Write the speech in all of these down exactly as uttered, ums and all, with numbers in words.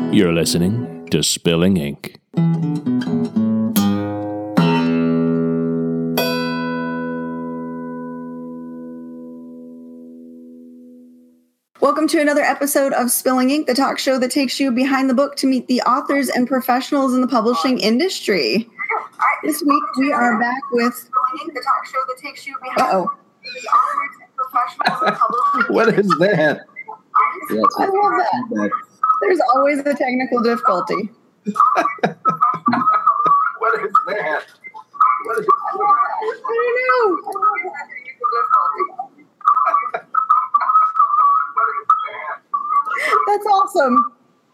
You're listening to Spilling Ink. Welcome to another episode of Spilling Ink, the talk show that takes you behind the book to meet the authors and professionals in the publishing industry. This week we are back with Spilling Ink, the talk show that takes you behind Uh-oh. the authors and professionals in the publishing What is that? Yes, I love that. There's always a technical difficulty. What is that? What is that? I don't know. That's awesome.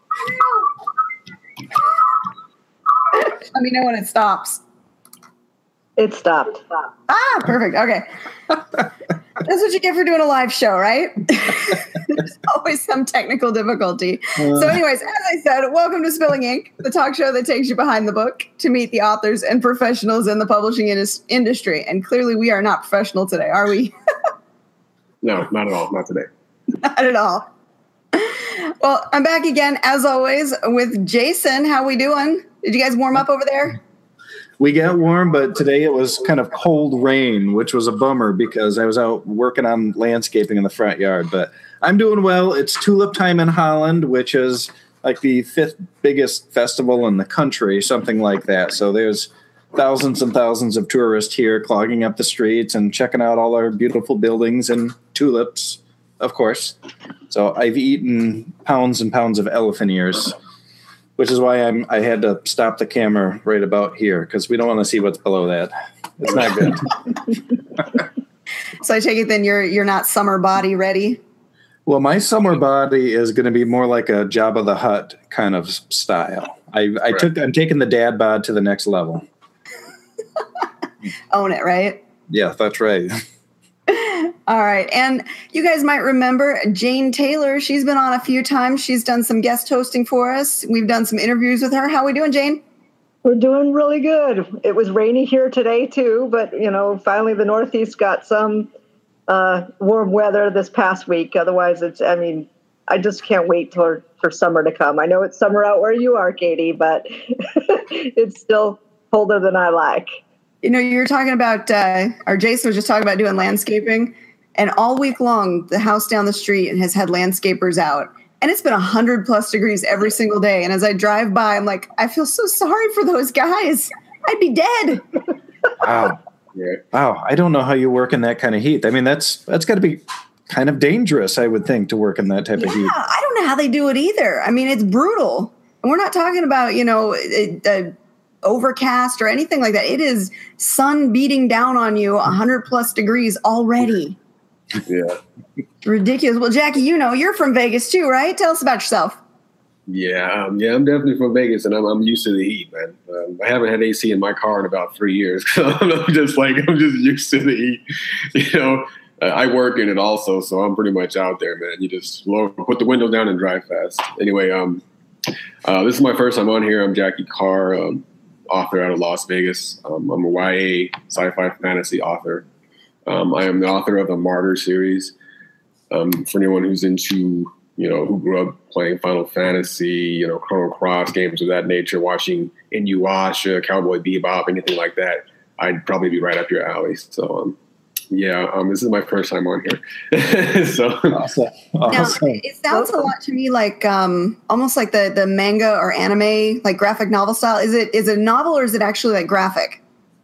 Let me know when it stops. It stopped. Ah, perfect. Okay. That's what you get for doing a live show, right? There's always some technical difficulty. Uh, so anyways, as I said, welcome to Spilling Ink, the talk show that takes you behind the book to meet the authors and professionals in the publishing indus- industry. And clearly we are not professional today, are we? No, not at all. Not today. Not at all. Well, I'm back again, as always, with Jason. How we doing? Did you guys warm up over there? We got warm, but today it was kind of cold rain, which was a bummer because I was out working on landscaping in the front yard. But I'm doing well. It's tulip time in Holland, which is like the fifth biggest festival in the country, something like that. So there's thousands and thousands of tourists here clogging up the streets and checking out all our beautiful buildings and tulips, of course. So I've eaten pounds and pounds of elephant ears, which is why I'm, I had to stop the camera right about here because we don't want to see what's below that. It's not good. So I take it then you're you're not summer body ready? Well, my summer body is going to be more like a Jabba the Hutt kind of style. I, I right. took I'm taking the dad bod to the next level. Own it, right? Yeah, that's right. All right. And you guys might remember Jane Taylor. She's been on a few times. She's done some guest hosting for us. We've done some interviews with her. How are we doing, Jane? We're doing really good. It was rainy here today, too. But, you know, finally the Northeast got some uh, warm weather this past week. Otherwise, it's, I mean, I just can't wait for, for summer to come. I know it's summer out where you are, Katie, but it's still colder than I like. You know, you're talking about, uh, or Jason was just talking about doing landscaping. And all week long, the house down the street has had landscapers out. And it's been one hundred plus degrees every single day. And as I drive by, I'm like, I feel so sorry for those guys. I'd be dead. Wow. Yeah. Wow. I don't know how you work in that kind of heat. I mean, that's that's got to be kind of dangerous, I would think, to work in that type yeah, of heat. I don't know how they do it either. I mean, it's brutal. And we're not talking about, you know, a, a overcast or anything like that. It is sun beating down on you one hundred plus degrees already. Yeah. Ridiculous. Well, Jackie, you know, you're from Vegas too, right? Tell us about yourself. Yeah. Um, yeah, I'm definitely from Vegas, and I'm, I'm used to the heat, man. Um, I haven't had A C in my car in about three years. So I'm just like, I'm just used to the heat. You know, uh, I work in it also, so I'm pretty much out there, man. You just lower, put the window down and drive fast. Anyway, um, uh, this is my first time on here. I'm Jackie Carr, um, author out of Las Vegas. Um, I'm a Y A sci-fi fantasy author. Um, I am the author of the Martyr series. Um, for anyone who's into, you know, who grew up playing Final Fantasy, you know, Chrono Cross, games of that nature, watching Inuyasha, Cowboy Bebop, anything like that, I'd probably be right up your alley. So, um, yeah, um, this is my first time on here. So Awesome. Awesome. Now, it sounds a lot to me like um, almost like the, the manga or anime, like graphic novel style. Is it is it a novel or is it actually like graphic?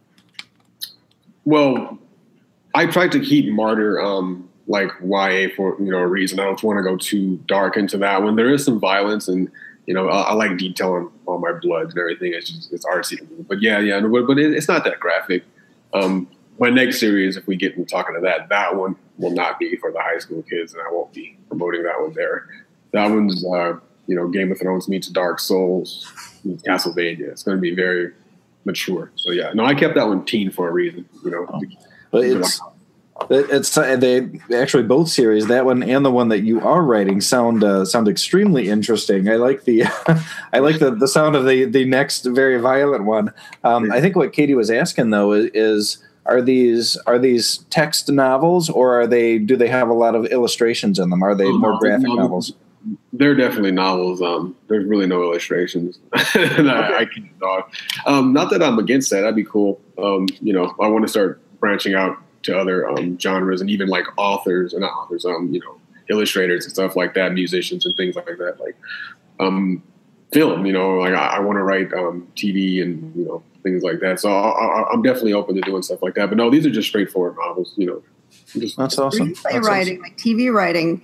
Well, I tried to keep Martyr um, like Y A for, you know, a reason. I don't want to go too dark into that one. There is some violence, and, you know, I, I like detailing all my blood and everything. It's just, it's artsy to me. But yeah, yeah, but, but it, it's not that graphic. Um, my next series, if we get into talking to that, that one will not be for the high school kids, and I won't be promoting that one there. That one's, uh, you know, Game of Thrones meets Dark Souls, meets Castlevania. It's going to be very mature. So yeah, no, I kept that one teen for a reason, you know. Oh. But it's it's they actually both series, that one and the one that you are writing, sound uh, sound extremely interesting. I like the I like the, the sound of the the next very violent one. Um, I think what Katie was asking though is, is are these are these text novels, or are they do they have a lot of illustrations in them? Are they oh, more no, graphic no, novels? They're definitely novels. Um, there's really no illustrations. and I, okay. I keep it dog. Um, not that I'm against that. That'd be cool. Um, you know, I want to start branching out to other um, genres and even like authors, or not authors, um, you know, illustrators and stuff like that, musicians and things like that. Like um, film, you know, like I, I want to write um, T V and, you know, things like that. So I, I, I'm definitely open to doing stuff like that. But no, these are just straightforward novels, you know. Just, That's awesome. Screenplay That's writing, awesome. like T V writing,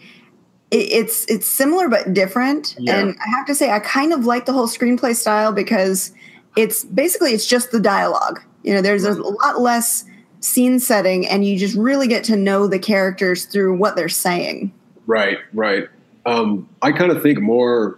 it's it's similar but different. Yeah. And I have to say, I kind of like the whole screenplay style because it's basically it's just the dialogue. You know, there's a lot less scene setting, and you just really get to know the characters through what they're saying. Right, right. Um, I kind of think more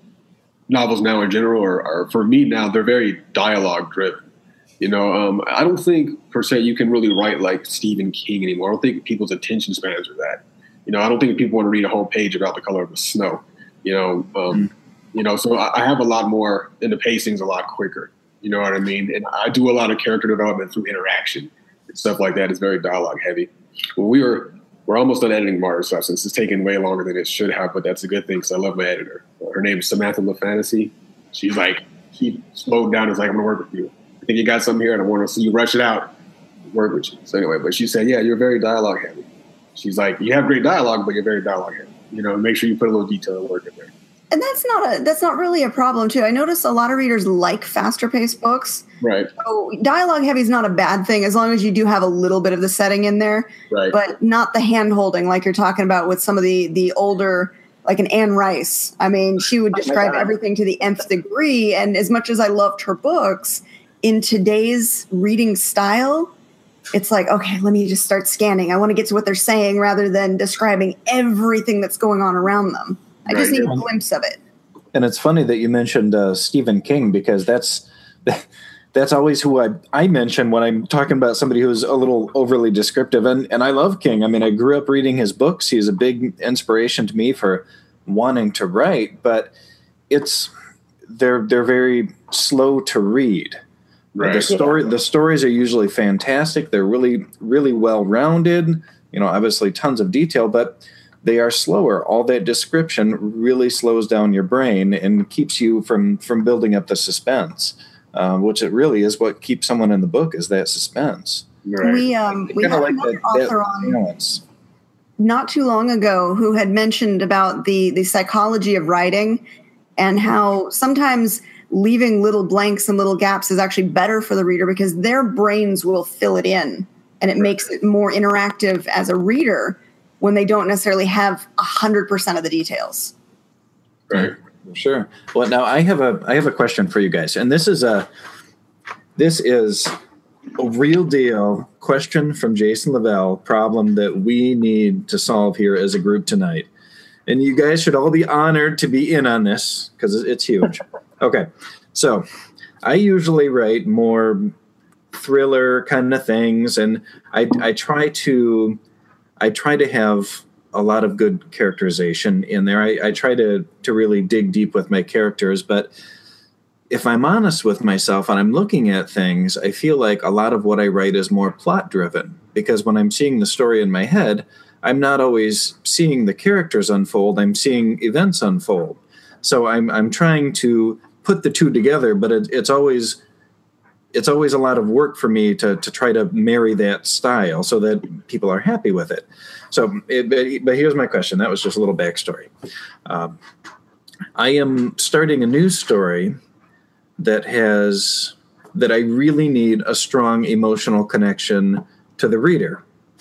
novels now in general are, are for me now they're very dialogue driven. You know, um, I don't think per se you can really write like Stephen King anymore. I don't think people's attention spans are that. You know, I don't think people want to read a whole page about the color of the snow. You know, um, mm. you know, so I, I have a lot more, and the pacing's a lot quicker. You know what I mean? And I do a lot of character development through interaction and stuff like that. It's very dialogue heavy. When we were, we're almost done editing Martyr Substance. It's taken way longer than it should have, but that's a good thing because I love my editor. Her name is Samantha LaFantasy. She's like, she slowed down. It's like, I'm gonna work with you. I think you got something here, and I want to see you rush it out. Work with you. So anyway, but she said, yeah, you're very dialogue heavy. She's like, you have great dialogue, but you're very dialogue heavy. You know, make sure you put a little detail and work in there. And that's not a that's not really a problem too. I notice a lot of readers like faster paced books. Right. So dialogue heavy is not a bad thing as long as you do have a little bit of the setting in there. Right. But not the hand holding like you're talking about with some of the the older, like an Anne Rice. I mean, she would describe oh everything to the nth degree. And as much as I loved her books, in today's reading style, it's like, okay, let me just start scanning. I want to get to what they're saying rather than describing everything that's going on around them. I just right. need a glimpse of it. And it's funny that you mentioned uh, Stephen King because that's that's always who I, I mention when I'm talking about somebody who's a little overly descriptive. And, and I love King. I mean, I grew up reading his books. He's a big inspiration to me for wanting to write, but it's they're they're very slow to read. Right. The story, the stories are usually fantastic. They're really, really well-rounded. You know, obviously tons of detail, but they are slower. All that description really slows down your brain and keeps you from from building up the suspense, um, which it really is what keeps someone in the book is that suspense. Right. We um we had like another that, author that on balance. not too long ago who had mentioned about the the psychology of writing and how sometimes leaving little blanks and little gaps is actually better for the reader because their brains will fill it in, and it makes it more interactive as a reader when they don't necessarily have one hundred percent of the details. Right. Sure. Well, now I have a I have a question for you guys, and this is a this is a real deal question from Jason Lavelle, problem that we need to solve here as a group tonight. And you guys should all be honored to be in on this because it's huge. Okay, so I usually write more thriller kind of things, and I, I try to I try to have a lot of good characterization in there. I, I try to to really dig deep with my characters, but if I'm honest with myself and I'm looking at things, I feel like a lot of what I write is more plot driven because when I'm seeing the story in my head, I'm not always seeing the characters unfold. I'm seeing events unfold. So I'm I'm trying to put the two together, but it, it's always it's always a lot of work for me to to try to marry that style so that people are happy with it. So, it, but, but here's my question. That was just a little backstory. Um, I am starting a news story that has that I really need a strong emotional connection to the reader,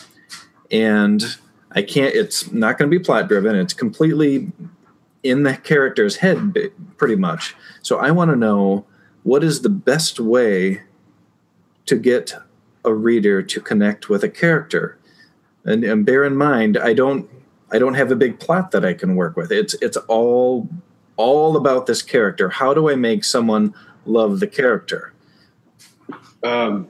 and I can't. It's not going to be plot driven. It's completely in the character's head, pretty much. So I want to know what is the best way to get a reader to connect with a character. And, and bear in mind, I don't, I don't have a big plot that I can work with. It's, it's all, all about this character. How do I make someone love the character? Um,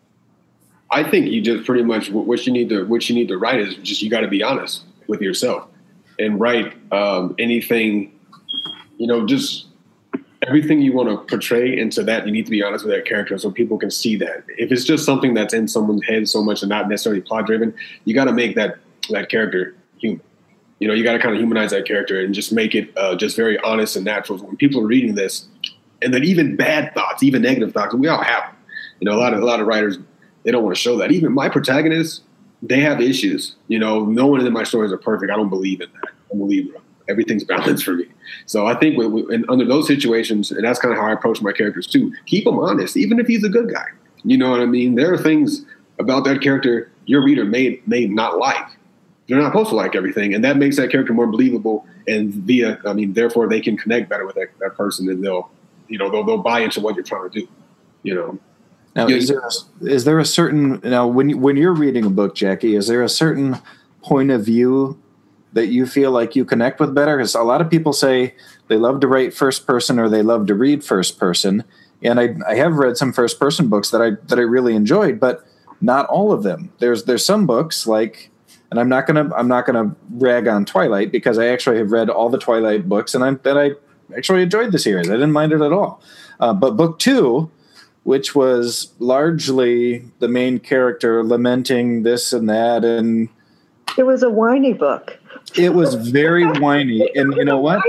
I think you just pretty much what you need to, what you need to write is just, you got to be honest with yourself and write um, anything, you know, just everything you want to portray into that. You need to be honest with that character so people can see that. If it's just something that's in someone's head so much and not necessarily plot driven, you got to make that, that character human. You know, you got to kind of humanize that character and just make it uh, just very honest and natural. So when people are reading this, and then even bad thoughts, even negative thoughts, we all have them. You know, a lot of a lot of writers, they don't want to show that. Even my protagonists, they have issues. You know, no one in my stories are perfect. I don't believe in that. I believe everything's balanced for me. So I think with, with, and under those situations, and that's kind of how I approach my characters too, keep them honest, even if he's a good guy. You know what I mean? There are things about that character your reader may may not like. They're not supposed to like everything, and that makes that character more believable. And via, I mean, therefore they can connect better with that, that person, and they'll, you know, they'll they'll buy into what you're trying to do. You know. Now, is there a, is there a certain now when you, when you're reading a book, Jackie? Is there a certain point of view that you feel like you connect with better? Because a lot of people say they love to write first person or they love to read first person, and I I have read some first person books that I that I really enjoyed, but not all of them. There's there's some books like, and I'm not gonna I'm not gonna rag on Twilight because I actually have read all the Twilight books and I that I actually enjoyed the series. I didn't mind it at all. Uh, but book two, which was largely the main character lamenting this and that, and it was a whiny book. It was very whiny, and you know what?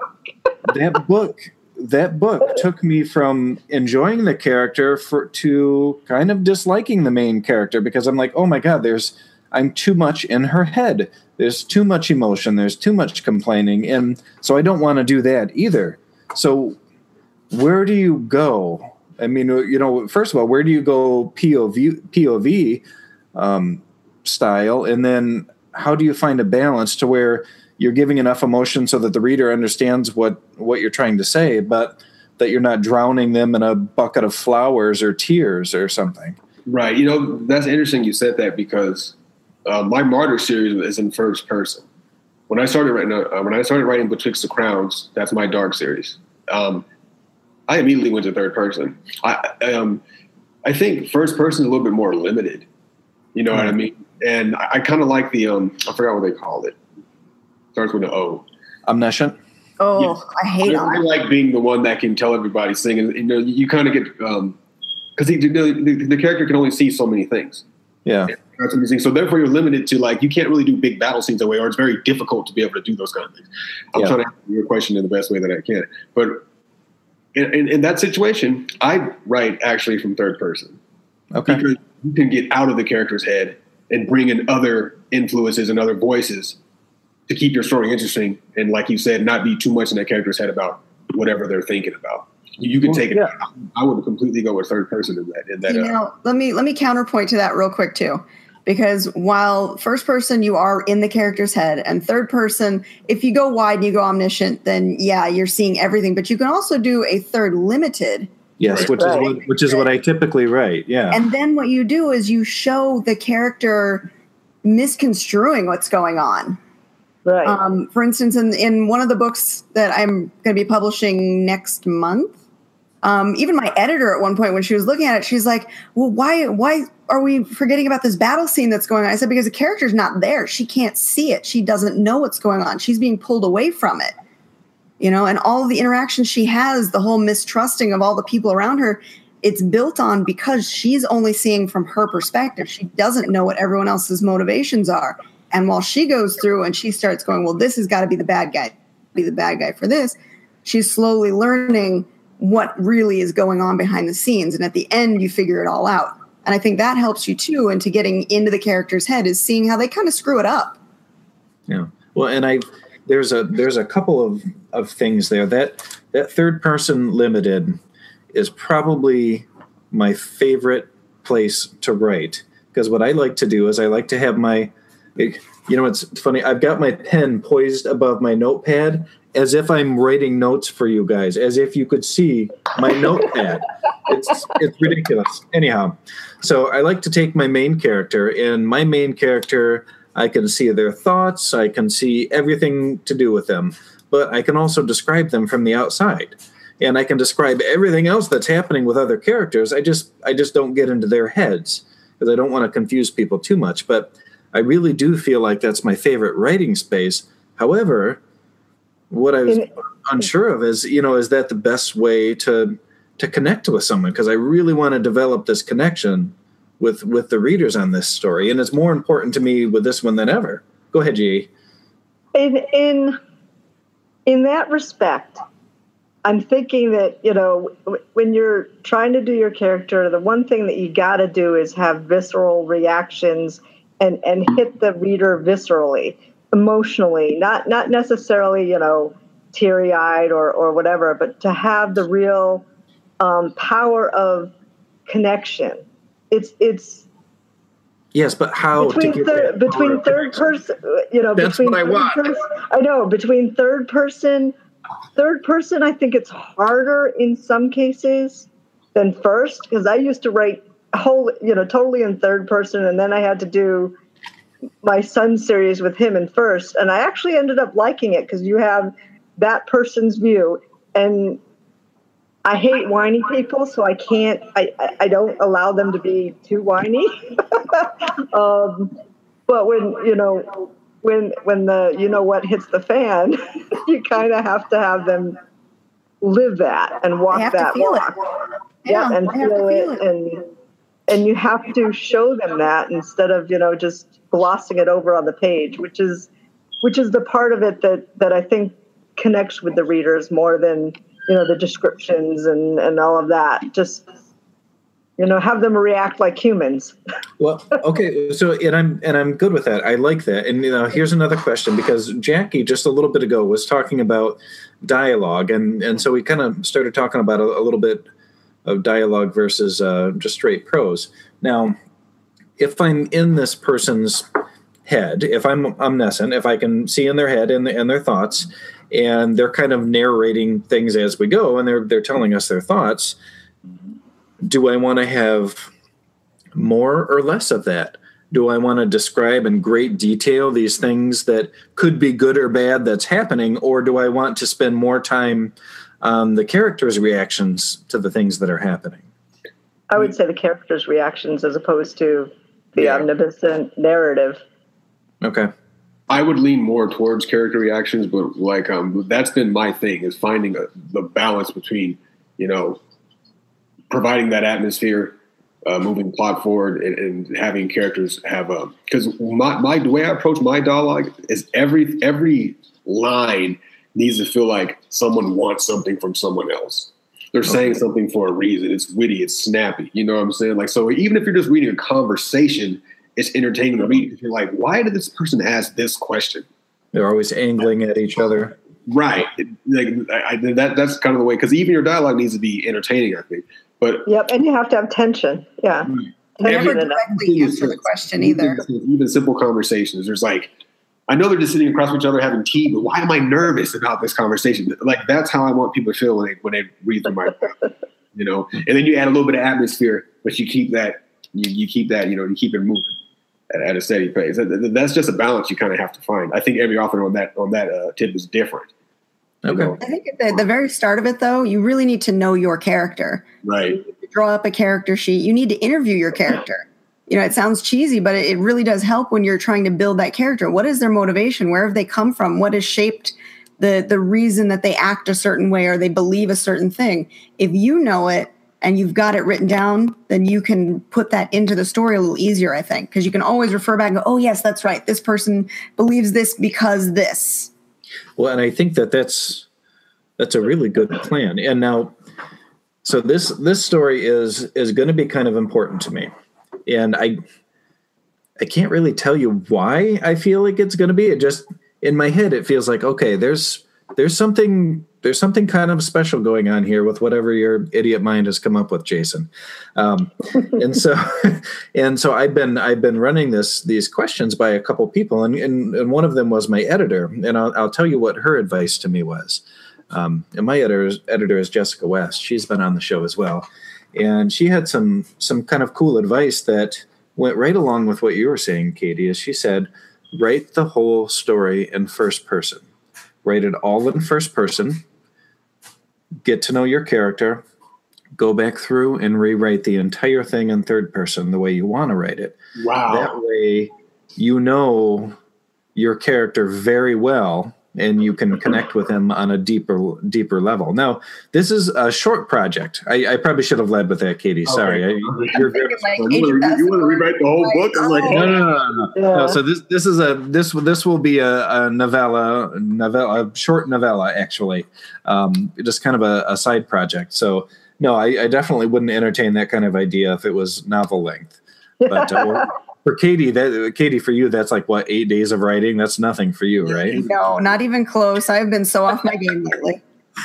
That book, that book took me from enjoying the character for to kind of disliking the main character because I'm like, oh my god, there's I'm too much in her head. There's too much emotion. There's too much complaining, and so I don't want to do that either. So, where do you go? I mean, you know, first of all, where do you go P O V, P O V um, style? And then how do you find a balance to where you're giving enough emotion so that the reader understands what, what you're trying to say, but that you're not drowning them in a bucket of flowers or tears or something? Right. You know, that's interesting you said that because uh, my Martyr series is in first person. When I started writing, uh, when I started writing Betwixt the Crowns, that's my Dark series. Um, I immediately went to third person. I um, I think first person is a little bit more limited. You know mm-hmm. what I mean? And I, I kind of like the, um, I forgot what they called it. Starts with an O. Omniscient? Oh, yeah. I hate I, it. I like being the one that can tell everybody sing. And, you know, you kind of get, um, because the, the, the character can only see so many things. Yeah. So therefore you're limited to like, you can't really do big battle scenes that way, or it's very difficult to be able to do those kind of things. I'm yeah. trying to answer your question in the best way that I can. But In, in, in that situation, I write actually from third person. Okay. Because you can get out of the character's head and bring in other influences and other voices to keep your story interesting. And like you said, not be too much in that character's head about whatever they're thinking about. You, you can take it. Yeah. I would completely go with third person in that. In that you uh, know, let me let me counterpoint to that real quick too. Because while first person, you are in the character's head, and third person, if you go wide and you go omniscient, then yeah, you're seeing everything. But you can also do a third limited. Yes, which right. is what, which is what I typically write. Yeah. And then what you do is you show the character misconstruing what's going on. Right. Um, for instance, in in one of the books that I'm going to be publishing next month, um, even my editor at one point when she was looking at it, she's like, "Well, why why?" are we forgetting about this battle scene that's going on? I said, because the character's not there. She can't see it. She doesn't know what's going on. She's being pulled away from it, you know, and all of the interactions she has, the whole mistrusting of all the people around her, it's built on because she's only seeing from her perspective. She doesn't know what everyone else's motivations are. And while she goes through and she starts going, well, this has got to be the bad guy, be the bad guy for this, she's slowly learning what really is going on behind the scenes. And at the end, you figure it all out. And I think that helps you too into getting into the character's head, is seeing how they kind of screw it up. Yeah. Well, and I there's a there's a couple of, of things there. That that third person limited is probably my favorite place to write. Because what I like to do is I like to have my you know, it's funny, I've got my pen poised above my notepad as if I'm writing notes for you guys, as if you could see my notepad. It's it's ridiculous. Anyhow, so I like to take my main character, and my main character, I can see their thoughts, I can see everything to do with them, but I can also describe them from the outside. And I can describe everything else that's happening with other characters. I just I just don't get into their heads because I don't want to confuse people too much. But I really do feel like that's my favorite writing space. However, what I was unsure of is, you know, is that the best way to to connect with someone? Because I really want to develop this connection with with the readers on this story, and it's more important to me with this one than ever. Go ahead, G. in in in that respect, I'm thinking that, you know, when you're trying to do your character, the one thing that you got to do is have visceral reactions and, and hit the reader viscerally, emotionally, not not necessarily, you know, teary-eyed or, or whatever, but to have the real um, power of connection. It's it's yes, but how between to get third between third person, you know, That's between what I third want. Person, I know between third person. Third person, I think it's harder in some cases than first, because I used to write whole, you know, totally in third person, and then I had to do my son series with him in first, and I actually ended up liking it because you have that person's view, and I hate whiny people, so I can't, I, I, I don't allow them to be too whiny. um, but when, you know, when when the you know what hits the fan, you kind of have to have them live that and walk They have that to feel walk. it. Yeah, Yeah, and they have to feel feel it, it. and and you have to show them that instead of, you know, just glossing it over on the page, which is which is the part of it that that I think connects with the readers more than, you know, the descriptions and and all of that. Just, you know, have them react like humans. Well, okay, so and I'm and I'm good with that. I like that. And you know, here's another question, because Jackie just a little bit ago was talking about dialogue, and and so we kind of started talking about a, a little bit of dialogue versus uh, just straight prose. Now, if I'm in this person's head, if I'm omniscient, if I can see in their head and, and their thoughts, and they're kind of narrating things as we go, and they're they're telling us their thoughts, do I want to have more or less of that? Do I want to describe in great detail these things that could be good or bad that's happening, or do I want to spend more time on the characters' reactions to the things that are happening? I would say the characters' reactions as opposed to the Yeah. omnipotent narrative. Okay. I would lean more towards character reactions, but like um, that's been my thing, is finding a, the balance between, you know, providing that atmosphere, uh, moving plot forward, and, and having characters have a, because my, my the way I approach my dialogue is every every line needs to feel like someone wants something from someone else. They're saying something for a reason. It's witty. It's snappy. You know what I'm saying? Like, so even if you're just reading a conversation, it's entertaining to read. If you're like, why did this person ask this question? They're always angling at each other. Right. Like I, I, that. That's kind of the way. Because even your dialogue needs to be entertaining, I think. But Yep, and you have to have tension. Yeah. They never Tension enough. directly answer the question either. Even simple conversations. There's like, I know they're just sitting across from each other having tea, but why am I nervous about this conversation? Like, that's how I want people to feel when they when they read through my, you know. And then you add a little bit of atmosphere, but you keep that you, you keep that you know you keep it moving at, at a steady pace. That's just a balance you kind of have to find. I think every author on that on that uh, tip is different. you Okay. know? I think at the, the very start of it, though, you really need to know your character. Right. You need to draw up a character sheet. You need to interview your character. You know, it sounds cheesy, but it, it really does help when you're trying to build that character. What is their motivation? Where have they come from? What has shaped the the reason that they act a certain way or they believe a certain thing? If you know it and you've got it written down, then you can put that into the story a little easier, I think, because you can always refer back and go, oh, yes, that's right. This person believes this because this. Well, and I think that that's that's a really good plan. And now, so this this story is is going to be kind of important to me, and I I can't really tell you why I feel like it's going to be. It just in my head, it feels like, okay, there's there's something there's something kind of special going on here with whatever your idiot mind has come up with, Jason. Um, and so and so I've been I've been running this these questions by a couple people, and and, and one of them was my editor, and I'll, I'll tell you what her advice to me was. Um, and my editor is, editor is Jessica West. She's been on the show as well, and she had some some kind of cool advice that went right along with what you were saying, Katie. Is she said, write the whole story in first person. Write it all in first person. Get to know your character. Go back through and rewrite the entire thing in third person the way you want to write it. Wow. That way, you know your character very well. and you can connect with him on a deeper deeper level. Now, this is a short project. I, I probably should have led with that, Katie. Sorry. Okay. I, you're, Thinking like you want to eighty thousand rewrite the whole words. book? I'm like, Oh. no, no, no, no, no. Yeah. no. So this this is a this this will be a, a novella, novella, a short novella actually, um, just kind of a, a side project. So no, I, I definitely wouldn't entertain that kind of idea if it was novel length. But uh, for Katie, that Katie, for you, that's like what, eight days of writing? That's nothing for you, right? No, not even close. I've been so off my game lately.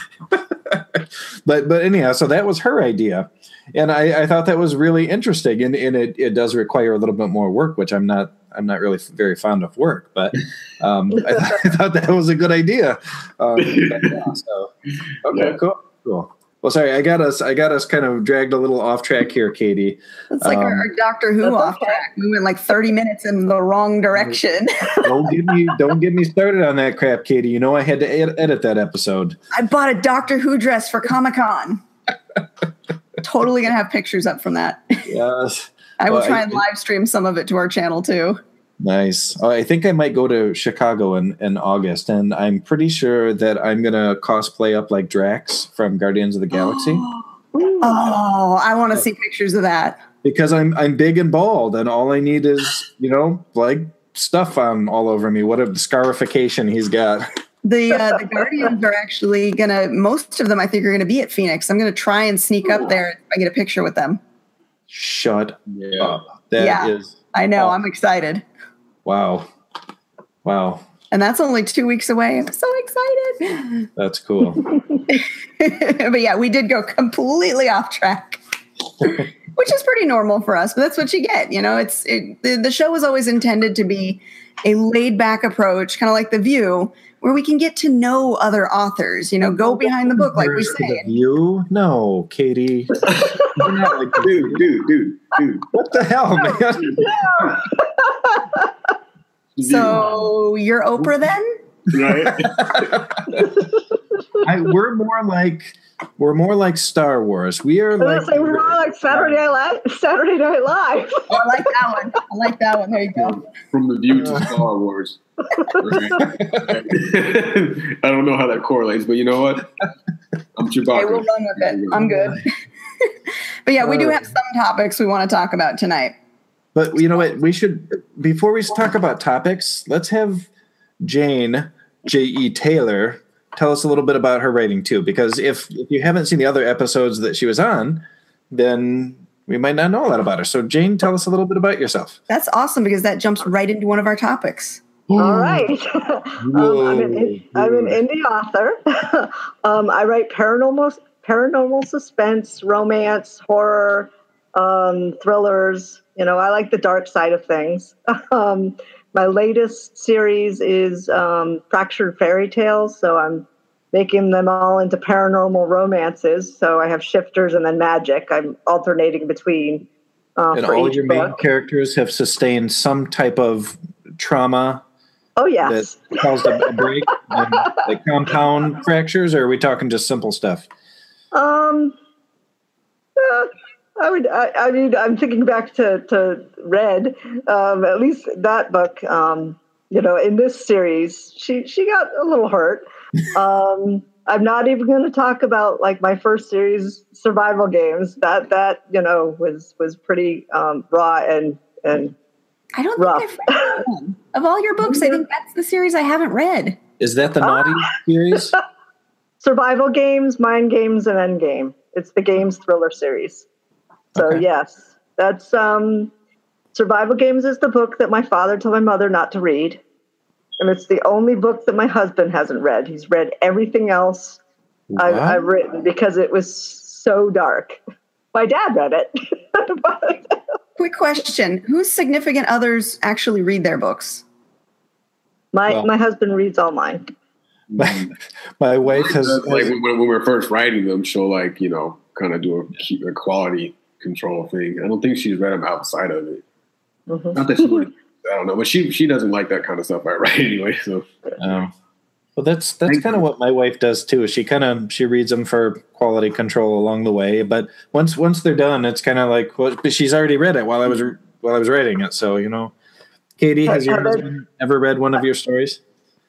but but anyhow, so that was her idea, and I, I thought that was really interesting, and, and it, it does require a little bit more work, which I'm not I'm not really very fond of work, but um, I, th- I thought that was a good idea. Um, but yeah, so okay, Yeah. cool, cool. Well, sorry, I got us I got us kind of dragged a little off track here, Katie. It's like our, Um, our Doctor Who That's off okay. track. We went like thirty minutes in the wrong direction. don't get me don't get me started on that crap, Katie. You know I had to ed- edit that episode. I bought a Doctor Who dress for Comic Con. Totally gonna have pictures up from that. Yes. I will Well, try I- and live stream some of it to our channel too. Nice. Oh, I think I might go to Chicago in, in August, and I'm pretty sure that I'm going to cosplay up like Drax from Guardians of the Galaxy Oh, I want to see pictures of that. because I'm I'm big and bald, and all I need is, you know, like stuff on all over me. What a scarification he's got. The uh, the Guardians are actually gonna. Most of them, I think, are gonna be at Phoenix. I'm gonna try and sneak up there if I get a picture with them. Shut Yeah. up. That is Yeah. I know. Oh. I'm excited, wow. Wow. and that's only two weeks away. I'm so excited. That's cool. But yeah, we did go completely off track, which is pretty normal for us. But that's what you get. You know, it's it, the, the show was always intended to be a laid back approach, kind of like The View, where we can get to know other authors. You know, go behind the book, like we say. You? No, Katie. You're not like the- dude, dude, dude, dude. What the hell, man? So you're Oprah then? Right? I, we're more like we're more like Star Wars. We are I like was gonna say, we're more like Saturday Night Live. Saturday Night Live. Oh, I like that one. I like that one. There you go. From the View to Star Wars. Right? I don't know how that correlates, but you know what? I'm Chewbacca. Okay, we'll run with it. I'm good. But yeah, we do have some topics we want to talk about tonight. But you know what? We should, before we talk about topics, let's have Jane J E Taylor tell us a little bit about her writing too. Because if if you haven't seen the other episodes that she was on, then we might not know a lot about her. So Jane, tell us a little bit about yourself. That's awesome because that jumps right into one of our topics. All right. um, I'm, an, I'm an indie author. um, I write paranormal, paranormal suspense, romance, horror, um, thrillers. You know, I like the dark side of things. Um, my latest series is um, Fractured Fairy Tales, so I'm making them all into paranormal romances. So I have shifters and then magic. I'm alternating between uh, And for all each your main book. characters have sustained some type of trauma Oh, yes. that caused a, a break, and, like compound fractures, or are we talking just simple stuff? Um, uh, I would. I, I mean, I'm thinking back to to Red. Um, at least that book. Um, you know, in this series, she she got a little hurt. Um, I'm not even going to talk about like my first series, Survival Games. That that you know was was pretty um, raw and and I don't rough. think I've read that one. Of all your books, I think that's the series I haven't read. Is that the Naughty Ah! series? Survival Games, Mind Games, and Endgame. It's the Games thriller series. So Okay. yes, that's um, Survival Games is the book that my father told my mother not to read, and it's the only book that my husband hasn't read. He's read everything else I've, Wow. I've written because it was so dark. My dad read it. But- Quick question: whose significant others actually read their books? my Well- my husband reads all mine. My, my wife has, That's like has when, when we're first writing them, she'll like, you know, kind of do a, keep a quality control thing. I don't think she's read them outside of it. Mhm. Not that she would, I don't know, but she she doesn't like that kind of stuff I write anyway. So um, well, that's that's Thank kind of you. what my wife does too. She kind of she reads them for quality control along the way, but once once they're done, it's kind of like, well, but she's already read it while I was while I was writing it. So you know, Katie, has your Have I- husband ever read one of your stories?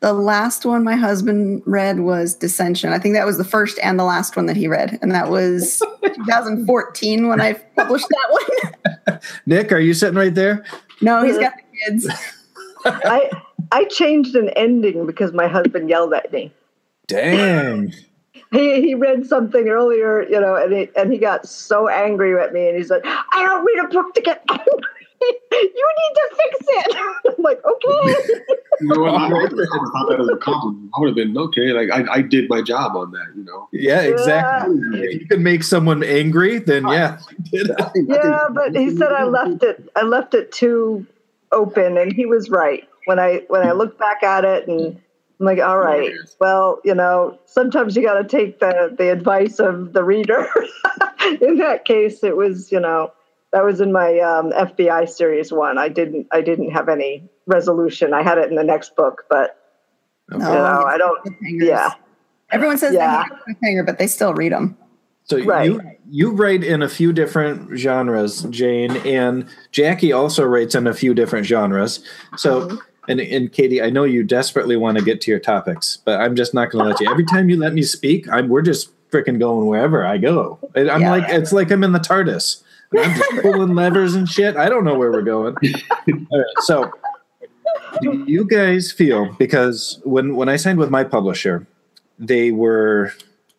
The last one my husband read was Dissension. I think that was the first and the last one that he read. And that was twenty fourteen when I published that one. Nick, are you sitting right there? No, he's got the kids. I I changed an ending because my husband yelled at me. Dang. He he read something earlier, you know, and he and he got so angry at me, and he's like, "I don't read a book to get angry. You need to fix it." I'm like, "Okay." You know what? I would have thought that as a compliment. I would have been okay. Like I, I did my job on that. You know. Yeah, exactly. Yeah. If you can make someone angry, then yeah. Yeah, but he said I left it. I left it too open, and he was right. When I when I look back at it, and I'm like, all right, well, you know, sometimes you got to take the the advice of the reader. In that case, it was, you know, that was in my um, F B I series one. I didn't I didn't have any resolution. I had it in the next book, but No, you know, I don't. Yeah, everyone says Yeah. they hate cliffhanger, but they still read them. So Right. you you write in a few different genres, Jane, and Jackie also writes in a few different genres. So, and, and Katie, I know you desperately want to get to your topics, but I'm just not going to let you. Every time you let me speak, I'm we're just freaking going wherever I go. And I'm Yeah. like, it's like I'm in the TARDIS. And I'm just pulling levers and shit. I don't know where we're going. All right, so do you guys feel, because when when I signed with my publisher, they were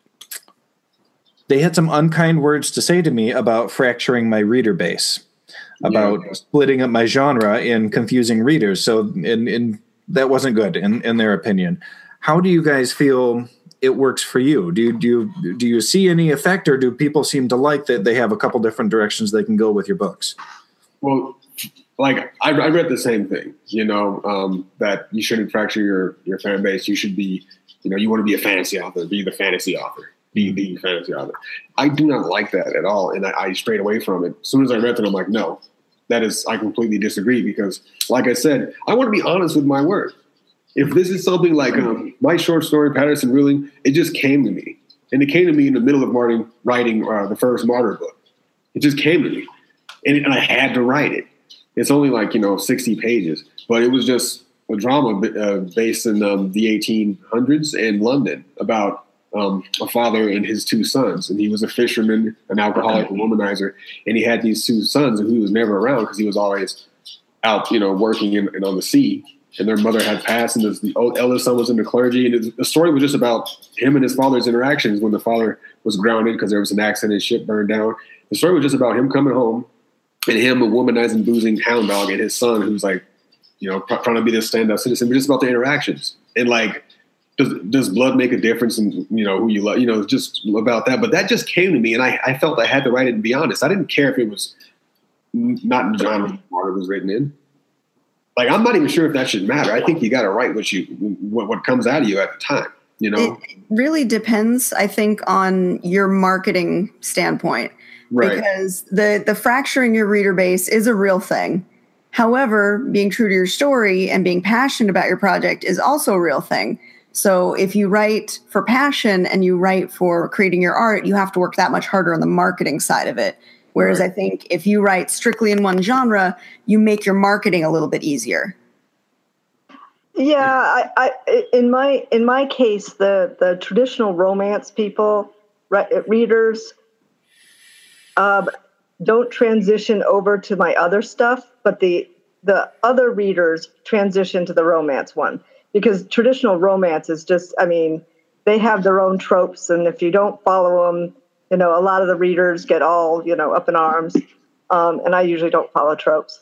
they had some unkind words to say to me about fracturing my reader base, about Yeah. splitting up my genre and confusing readers. So, and, and that wasn't good in, in their opinion. How do you guys feel it works for you? Do you, do you, do you see any effect, or do people seem to like that they have a couple different directions they can go with your books? Well, like I, I read the same thing, you know, um, that you shouldn't fracture your, your fan base. You should be, you know, you want to be a fantasy author, be the fantasy author, be the fantasy author. I do not like that at all. And I, I strayed away from it. As soon as I read it, I'm like, no, that is, I completely disagree, because like I said, I want to be honest with my word. If this is something like um, my short story, Patterson Ruling, it just came to me. And it came to me in the middle of Martin writing uh, the first Martyr book. It just came to me. And, and I had to write it. It's only like, you know, sixty pages. But it was just a drama uh, based in um, the eighteen hundreds in London about um, a father and his two sons. And he was a fisherman, an alcoholic, a womanizer. And he had these two sons, and he was never around because he was always out, you know, working and, and on the sea. And their mother had passed, and the old eldest son was in the clergy. And it, the story was just about him and his father's interactions when the father was grounded because there was an accident, his ship burned down. The story was just about him coming home and him a womanizing, boozing hound dog, and his son who's like, you know, pr- trying to be this stand-up citizen, but just about the interactions. And like, does does blood make a difference in, you know, who you love? You know, just about that. But that just came to me, and I, I felt I had to write it and be honest. I didn't care if it was not in the genre it was written in. Like, I'm not even sure if that should matter. I think you got to write what you what, what comes out of you at the time, you know? It really depends, I think, on your marketing standpoint. Right. Because the, the fracturing your reader base is a real thing. However, being true to your story and being passionate about your project is also a real thing. So if you write for passion and you write for creating your art, you have to work that much harder on the marketing side of it. Whereas I think if you write strictly in one genre, you make your marketing a little bit easier. Yeah, I, I, in my in my case, the, the traditional romance people, re- readers, um, don't transition over to my other stuff, but the the other readers transition to the romance one, because traditional romance is just, I mean, they have their own tropes, and if you don't follow them, you know, a lot of the readers get all, you know, up in arms, um, and I usually don't follow tropes.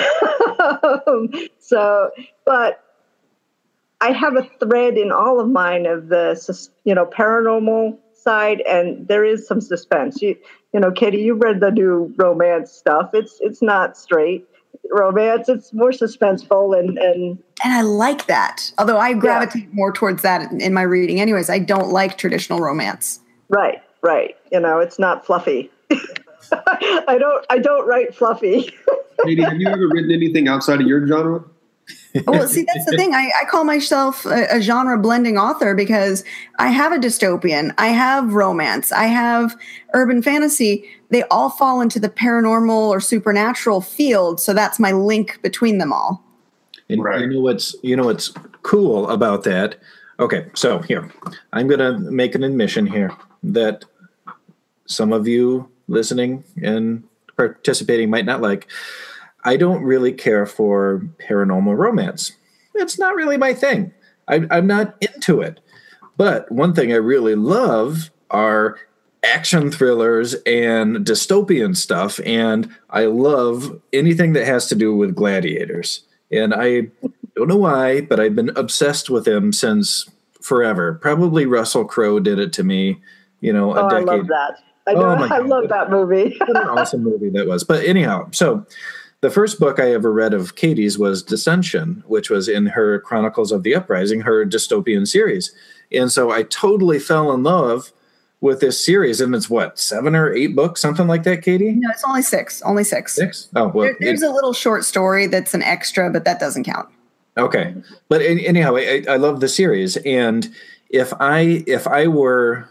So, but I have a thread in all of mine of the, sus- you know, paranormal side, and there is some suspense. You, you know, Katie, you read the new romance stuff. It's it's not straight romance. It's more suspenseful, and and And I like that. Although I gravitate yeah. more towards that in my reading. Anyways, I don't like traditional romance. Right. Right. You know, it's not fluffy. I don't I don't write fluffy. Katie, have you ever written anything outside of your genre? Well, see, that's the thing. I, I call myself a, a genre blending author because I have a dystopian, I have romance, I have urban fantasy. They all fall into the paranormal or supernatural field. So that's my link between them all. And Right. you know what's you know what's cool about that? Okay, so here, I'm going to make an admission here that some of you listening and participating might not like. I don't really care for paranormal romance. It's not really my thing. I, I'm not into it. But one thing I really love are action thrillers and dystopian stuff, and I love anything that has to do with gladiators. And I don't know why, but I've been obsessed with them since forever. Probably Russell Crowe did it to me, you know, a Oh, I decade. love that. I, Oh, know, my I God. love that movie. What an awesome movie that was. But anyhow, so the first book I ever read of Katie's was Dissension, which was in her Chronicles of the Uprising, her dystopian series. And so I totally fell in love with this series. And it's what, seven or eight books, something like that, Katie? No, it's only six. Only six. Six? Oh, well. There, there's it- a little short story that's an extra, but that doesn't count. Okay, but any- anyhow, I, I love the series, and if I if I were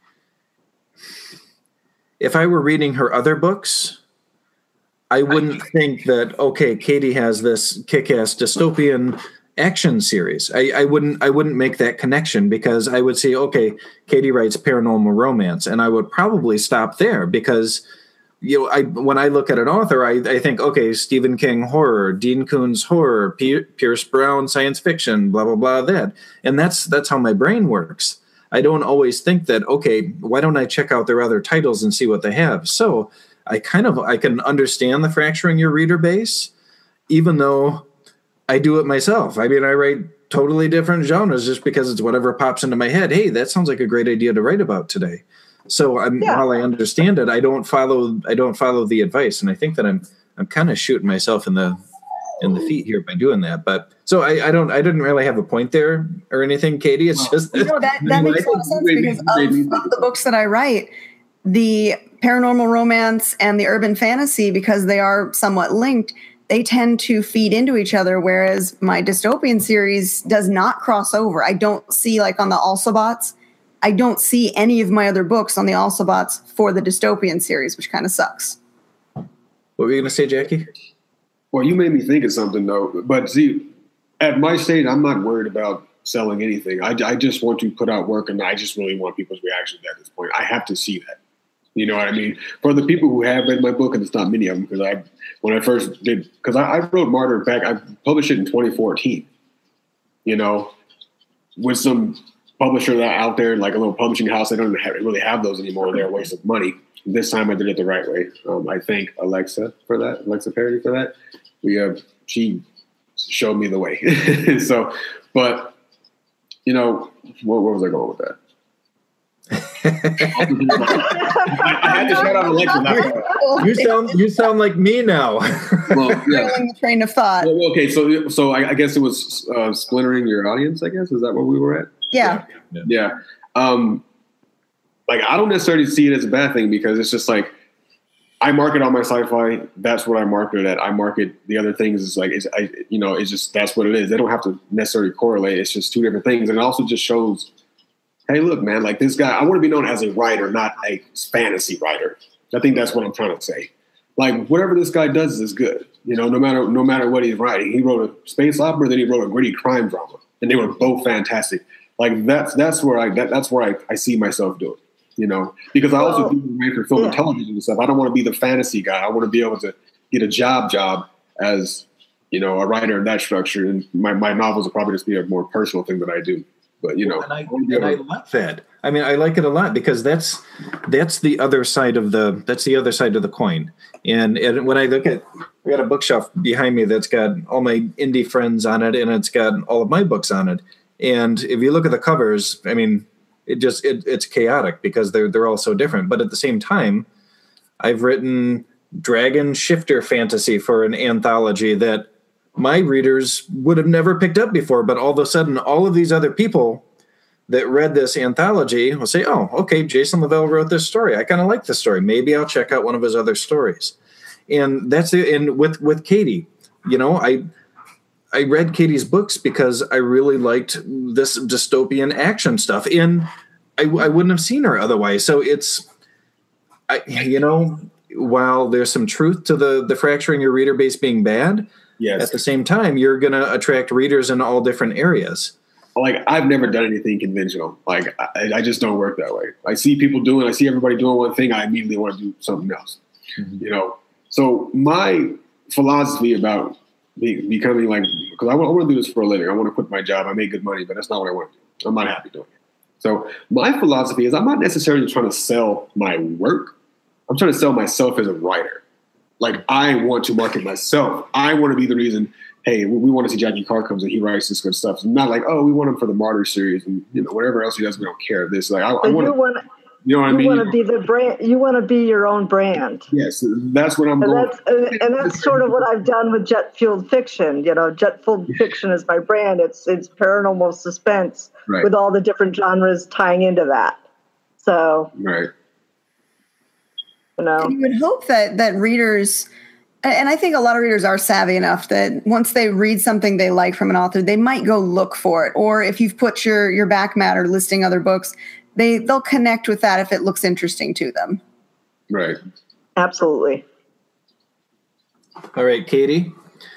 if I were reading her other books, I wouldn't think that okay, Katie has this kick-ass dystopian action series. I, I wouldn't I wouldn't make that connection because I would say okay, Katie writes paranormal romance, and I would probably stop there because. You know, I when I look at an author, I, I think, okay, Stephen King horror, Dean Koontz horror, P- Pierce Brown science fiction, blah blah blah. That and that's that's how my brain works. I don't always think that. Okay, why don't I check out their other titles and see what they have? So I kind of I can understand the fracturing your reader base, even though I do it myself. I mean, I write totally different genres just because it's whatever pops into my head. Hey, that sounds like a great idea to write about today. So I'm, Yeah. while I understand it, I don't follow. I don't follow the advice, and I think that I'm I'm kind of shooting myself in the in the feet here by doing that. But so I, I don't. I didn't really have a point there or anything, Katie. It's just No, that, that makes a lot of sense Maybe- because maybe- of, of the books that I write, the paranormal romance and the urban fantasy, because they are somewhat linked, they tend to feed into each other, whereas my dystopian series does not cross over. I don't see, like on the Alsobots, I don't see any of my other books on the Alsobots for the dystopian series, which kind of sucks. What were you going to say, Jackie? Well, you made me think of something though. But see, at my stage, I'm not worried about selling anything. I, I just want to put out work, and I just really want people's reactions at this point. I have to see that. You know what I mean? For the people who have read my book, and it's not many of them, because I, when I first did, because I, I wrote Martyr back, I published it in twenty fourteen. You know, with some publisher that out there, like a little publishing house, they don't have, really have those anymore. They're a waste of money. This time I did it the right way. Um, I thank Alexa for that, Alexa Parody for that. We have, she showed me the way. So, but, you know, where, where was I going with that? I, I had to shout out Alexa. Not, You sound you sound like me now. well, yeah. Trailing the train of thought. Well, okay, so so I, I guess it was uh, splintering your audience. I guess is that where we were at? Yeah. Yeah. Um, like I don't necessarily see it as a bad thing because it's just like I market on my sci-fi. That's what I market at. I market the other things. Is like it's I you know it's just that's what it is. They don't have to necessarily correlate. It's just two different things, and it also just shows. Hey, look, man, like this guy, I want to be known as a writer, not a fantasy writer. I think that's what I'm trying to say. Like whatever this guy does is good. You know, no matter no matter what he's writing. He wrote a space opera, then he wrote a gritty crime drama, and they were both fantastic. Like that's that's where I that, that's where I, I see myself doing. You know, because I also Well, do write for film yeah. and television and stuff. I don't want to be the fantasy guy. I want to be able to get a job job as, you know, a writer in that structure. And my, my novels will probably just be a more personal thing that I do. But, you know, And I, wanna be and I able to- like that. I mean, I like it a lot because that's that's the other side of the that's the other side of the coin. And, and when I look at, I got a bookshelf behind me that's got all my indie friends on it, and it's got all of my books on it. And if you look at the covers, I mean, it just it, it's chaotic because they're they're all so different. But at the same time, I've written Dragon Shifter fantasy for an anthology that my readers would have never picked up before, but all of a sudden, all of these other people that read this anthology will say, oh, okay, Jason Lavelle wrote this story. I kind of like this story. Maybe I'll check out one of his other stories. And that's it. And with, with Katie, you know, I, I read Katie's books because I really liked this dystopian action stuff. And I, I wouldn't have seen her otherwise. So it's, I, you know, while there's some truth to the, the fracturing your reader base being bad, Yes. At the same time, you're going to attract readers in all different areas. Like, I've never done anything conventional. Like, I, I just don't work that way. I see people doing, I see everybody doing one thing, I immediately want to do something else. Mm-hmm. You know? So my philosophy about be, becoming like, because I want, I want to do this for a living. I want to quit my job. I make good money, but that's not what I want to do. I'm not happy doing it. So my philosophy is I'm not necessarily trying to sell my work. I'm trying to sell myself as a writer. Like, I want to market myself. I want to be the reason, hey, we want to see Jackie Carr comes and he writes this good stuff. It's not like, oh, we want him for the Martyr series and, you know, whatever else he does, we don't care. This, like, I, I want to, you know what I mean? You want to be the brand. You want to be your own brand. Yes, that's what I'm and going. That's, and that's sort of what I've done with Jet Fueled Fiction. You know, Jet Fueled Fiction is my brand. It's it's paranormal suspense right. with all the different genres tying into that. So, right. You know, and you would hope that that readers, and I think a lot of readers are savvy enough that once they read something they like from an author, they might go look for it. Or if you've put your your back matter listing other books, they they'll connect with that if it looks interesting to them. Right. Absolutely. All right, Katie,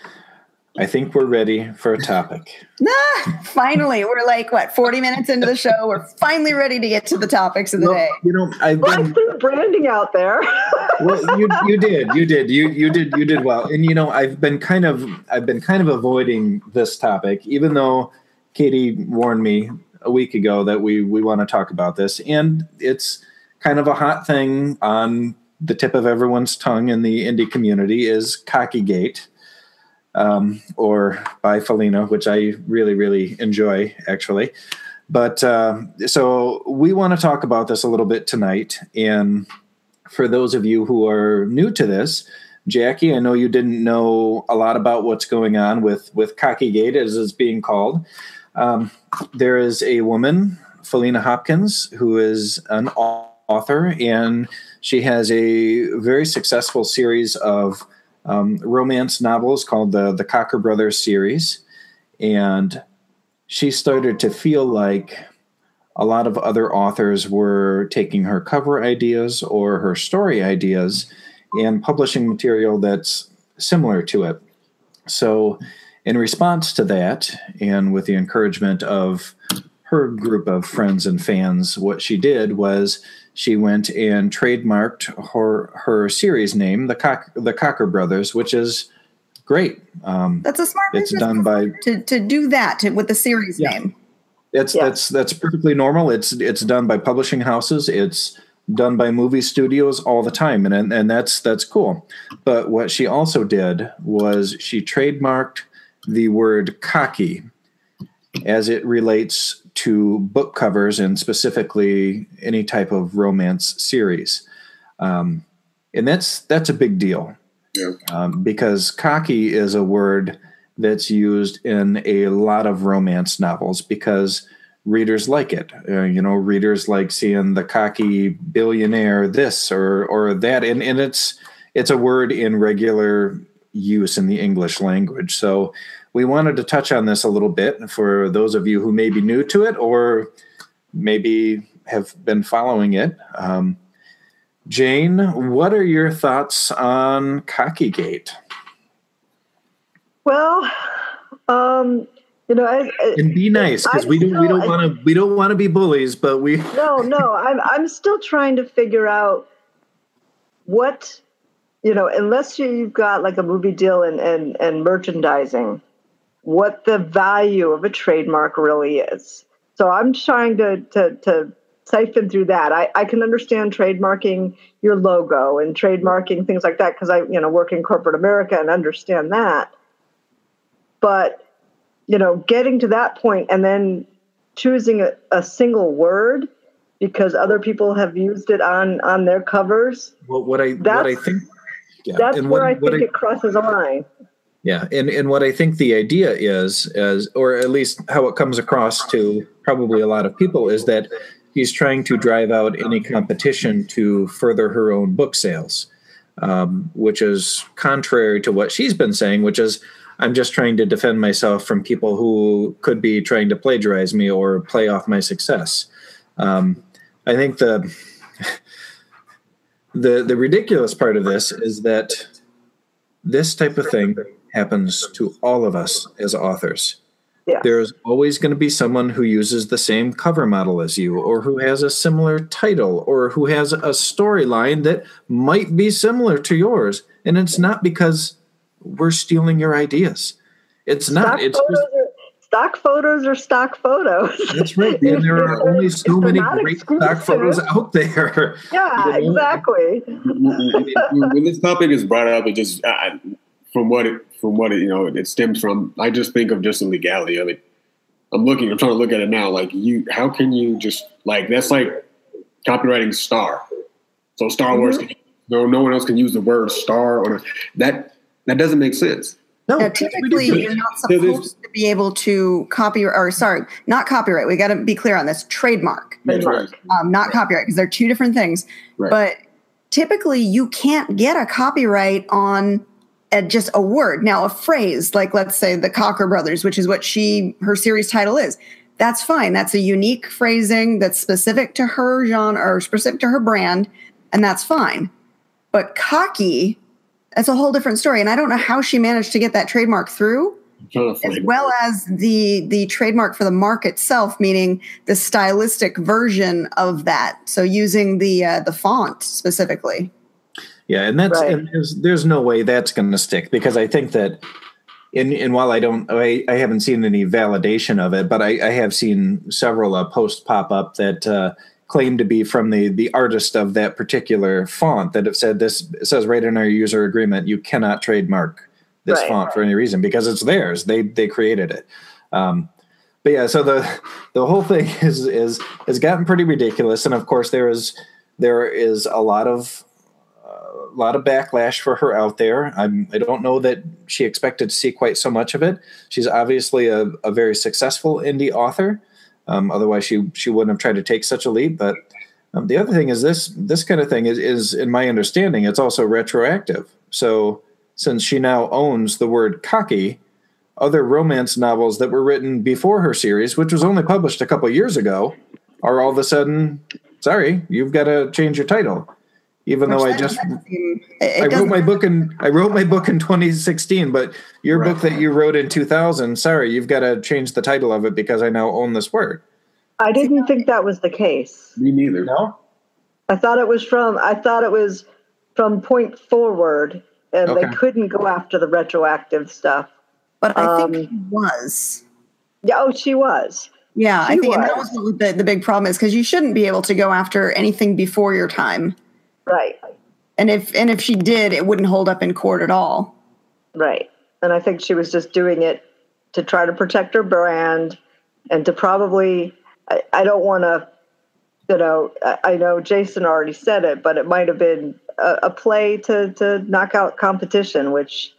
I think we're ready for a topic. Nah, finally, we're like, what, forty minutes into the show. We're finally ready to get to the topics of the no, day. You know, I've well, been, I threw branding out there. well, you you did, you did, you you did, you did well. And you know, I've been kind of, I've been kind of avoiding this topic, even though Katie warned me a week ago that we we want to talk about this, and it's kind of a hot thing on the tip of everyone's tongue in the indie community is Cockygate. Um, or by Felina, which I really, really enjoy, actually. But uh, so we want to talk about this a little bit tonight. And for those of you who are new to this, Jackie, I know you didn't know a lot about what's going on with, with Cockygate, as it's being called. Um, there is a woman, Felina Hopkins, who is an author, and she has a very successful series of Um, romance novels called the the Cocker Brothers series, and she started to feel like a lot of other authors were taking her cover ideas or her story ideas and publishing material that's similar to it. So in response to that, and with the encouragement of her group of friends and fans, what she did was she went and trademarked her her series name, the Cock, the Cocker Brothers, which is great. Um, that's a smart. It's done by to to do that to, with the series yeah. name. It's yeah. that's that's perfectly normal. It's it's done by publishing houses. It's done by movie studios all the time, and and, and that's that's cool. But what she also did was she trademarked the word cocky as it relates to book covers and specifically any type of romance series. Um, and that's that's a big deal yeah. um, because cocky is a word that's used in a lot of romance novels because readers like it. Uh, you know, readers like seeing the cocky billionaire this or or that. And, and it's it's a word in regular use in the English language. So we wanted to touch on this a little bit for those of you who may be new to it or maybe have been following it. Um, Jane, what are your thoughts on Cockygate? Well, um, you know, I, I, and be nice because we don't we don't want to we don't want to be bullies, but we no no I'm I'm still trying to figure out what, you know, unless you've got like a movie deal and and and merchandising, what the value of a trademark really is. So I'm trying to to, to siphon through that. I, I can understand trademarking your logo and trademarking things like that because I, you know, work in corporate America and understand that. But, you know, getting to that point and then choosing a, a single word because other people have used it on, on their covers. Well, what I what I think yeah. that's and where what, I think what I, it crosses a line. Yeah, and, and what I think the idea is, as or at least how it comes across to probably a lot of people, is that he's trying to drive out any competition to further her own book sales, um, which is contrary to what she's been saying, which is, I'm just trying to defend myself from people who could be trying to plagiarize me or play off my success. Um, I think the the the ridiculous part of this is that this type of thing happens to all of us as authors. Yeah. There's always going to be someone who uses the same cover model as you, or who has a similar title, or who has a storyline that might be similar to yours. And it's not because we're stealing your ideas. It's not. Stock It's photos just, are, stock photos are stock photos. that's right. And there are only so many great stock photos out there. Yeah, You know? exactly. When this topic is brought up, it just I, from what it from what it you know it stems from. I just think of just the legality of it. I'm looking. I'm trying to look at it now. Like you, how can you just like that's like copywriting Star. So Star Wars, Mm-hmm. can, no, no one else can use the word Star or that. That doesn't make sense. No, Now, it's typically, ridiculous. you're not So there's- supposed to be able to copy, or sorry, not copyright. We got to be clear on this. Trademark, That's right. um, not copyright, because they're two different things. Right. But typically, you can't get a copyright on a, just a word. Now, a phrase, like let's say the Cocker Brothers, which is what she her series title is. That's fine. That's a unique phrasing that's specific to her genre or specific to her brand, and that's fine. But cocky, that's a whole different story. And I don't know how she managed to get that trademark through, I'm trying to as find well as the the trademark for the mark itself, meaning the stylistic version of that. So using the uh, the font specifically. Yeah, and that's Right. and there's there's no way that's going to stick, because I think that, in and while I don't, I, I haven't seen any validation of it, but I, I have seen several uh, posts pop up that uh, claim to be from the the artist of that particular font, that have said this. It says right in our user agreement, you cannot trademark this Right. font for any reason because it's theirs. They they created it. Um, but yeah, so the the whole thing is is has gotten pretty ridiculous, and of course there is there is a lot of a lot of backlash for her out there. I'm, I don't know that she expected to see quite so much of it. She's obviously a, a very successful indie author. Um, otherwise, she she wouldn't have tried to take such a leap. But um, the other thing is this this kind of thing is, is, in my understanding, it's also retroactive. So since she now owns the word cocky, other romance novels that were written before her series, which was only published a couple years ago, are all of a sudden, sorry, you've got to change your title. Even though I Which that just doesn't seem- it- it I wrote doesn't- my book in I wrote my book in twenty sixteen, but your Right. book that you wrote in two thousand, sorry, you've got to change the title of it because I now own this word. I didn't think that was the case. Me neither. No? I thought it was from I thought it was from point forward, and Okay. they couldn't go after the retroactive stuff. But I think Um, he was. Yeah, oh, she was. Yeah, I she think and that was. was what the, the big problem is, because you shouldn't be able to go after anything before your time. Right, And if and if she did, it wouldn't hold up in court at all. right. And I think she was just doing it to try to protect her brand and to probably, I, I don't want to, you know, I, I know Jason already said it, but it might have been a, a play to, to knock out competition, which,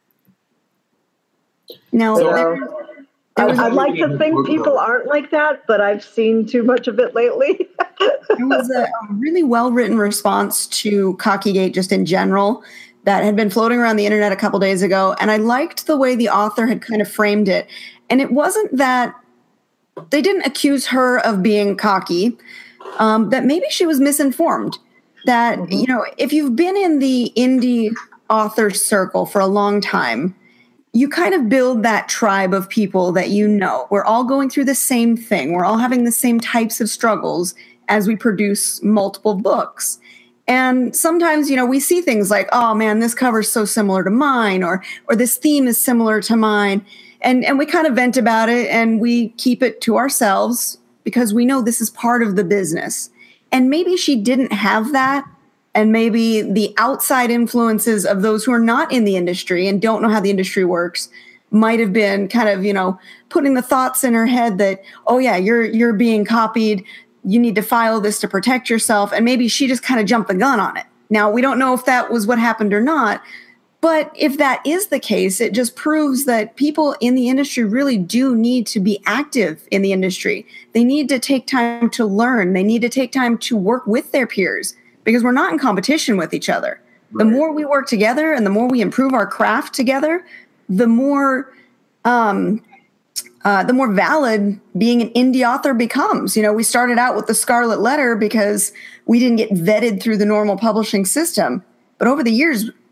Now, you So- there- know, there I, was, I'd like to think people aren't like that, but I've seen too much of it lately. there was a, a really well written response to Cockygate just in general that had been floating around the internet a couple days ago, and I liked the way the author had kind of framed it. And it wasn't that they didn't accuse her of being cocky, um, that maybe she was misinformed. That, you know, if you've been in the indie author circle for a long time, you kind of build that tribe of people that you know. We're all going through the same thing. We're all having the same types of struggles as we produce multiple books. And sometimes, you know, we see things like, oh man, this cover's so similar to mine, or or this theme is similar to mine. And and we kind of vent about it and we keep it to ourselves because we know this is part of the business. And maybe she didn't have that. And maybe the outside influences of those who are not in the industry and don't know how the industry works might have been kind of, you know, putting the thoughts in her head that, oh yeah, you're you're being copied. You need to file this to protect yourself. And maybe she just kind of jumped the gun on it. Now, we don't know if that was what happened or not. But if that is the case, it just proves that people in the industry really do need to be active in the industry. They need to take time to learn. They need to take time to work with their peers, because we're not in competition with each other. The more we work together and the more we improve our craft together, the more um, uh, the more valid being an indie author becomes. You know, we started out with the Scarlet Letter because we didn't get vetted through the normal publishing system. But over the years,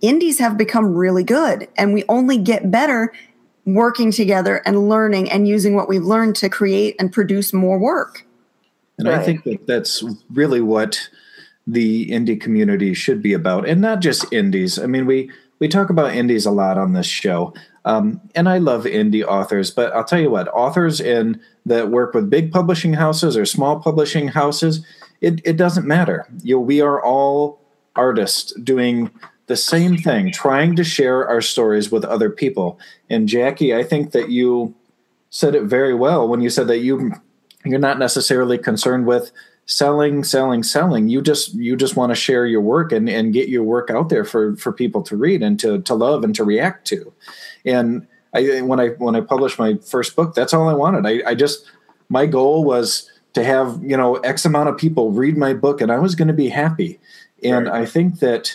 indies have become really good, and we only get better working together and learning and using what we've learned to create and produce more work. And Right. I think that that's really what the indie community should be about, and not just indies. I mean, we we talk about indies a lot on this show, um, and I love indie authors. But I'll tell you what, authors in that work with big publishing houses or small publishing houses, it it doesn't matter. You know, we are all artists doing the same thing, trying to share our stories with other people. And Jackie, I think that you said it very well when you said that you you're not necessarily concerned with selling, selling, selling. You just you just want to share your work and, and get your work out there for, for people to read and to, to love and to react to. And I when I when I published my first book, that's all I wanted. I, I just my goal was to have, you know, X amount of people read my book, and I was going to be happy. And right. I think that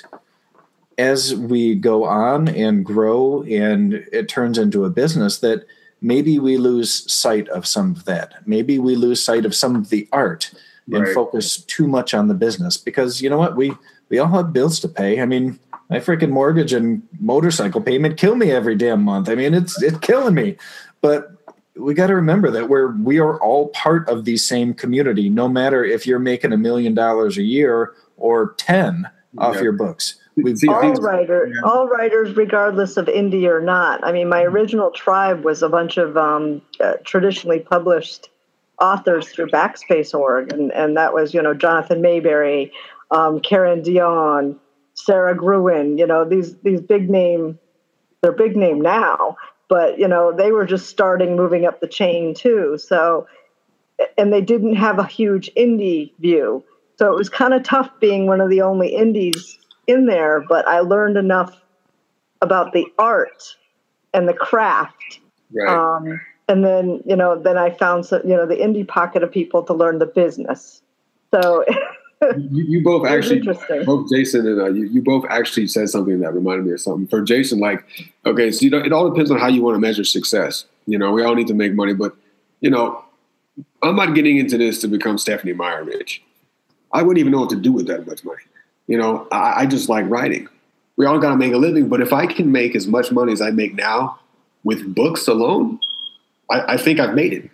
as we go on and grow and it turns into a business, that maybe we lose sight of some of that. Maybe we lose sight of some of the art and Right. focus too much on the business, because you know what? We, we all have bills to pay. I mean, my freaking mortgage and motorcycle payment kill me every damn month. I mean, it's, it's killing me, but we got to remember that we're, we are all part of the same community, no matter if you're making a million dollars a year or ten off Yeah. your books. We've See, all things- writer, yeah. all writers, regardless of indie or not. I mean, my original tribe was a bunch of um, uh, traditionally published authors through Backspace dot org, and and that was, you know, Jonathan Mayberry, um, Karen Dion, Sarah Gruen. You know, these these big name, they're big name now, but you know, they were just starting, moving up the chain too. So, and they didn't have a huge indie view, so it was kind of tough being one of the only indies in there, but I learned enough about the art and the craft. Right. Um, and then, you know, then I found some, you know, the indie pocket of people to learn the business. So you, you both it was actually, interesting. both Jason and uh, you, you both actually said something that reminded me of something. For Jason, like, okay, so you know, it all depends on how you want to measure success. You know, we all need to make money, but you know, I'm not getting into this to become Stephanie Meyer rich. I wouldn't even know what to do with that much money. You know, I, I just like writing. We all got to make a living, but if I can make as much money as I make now with books alone, I, I think I've made it.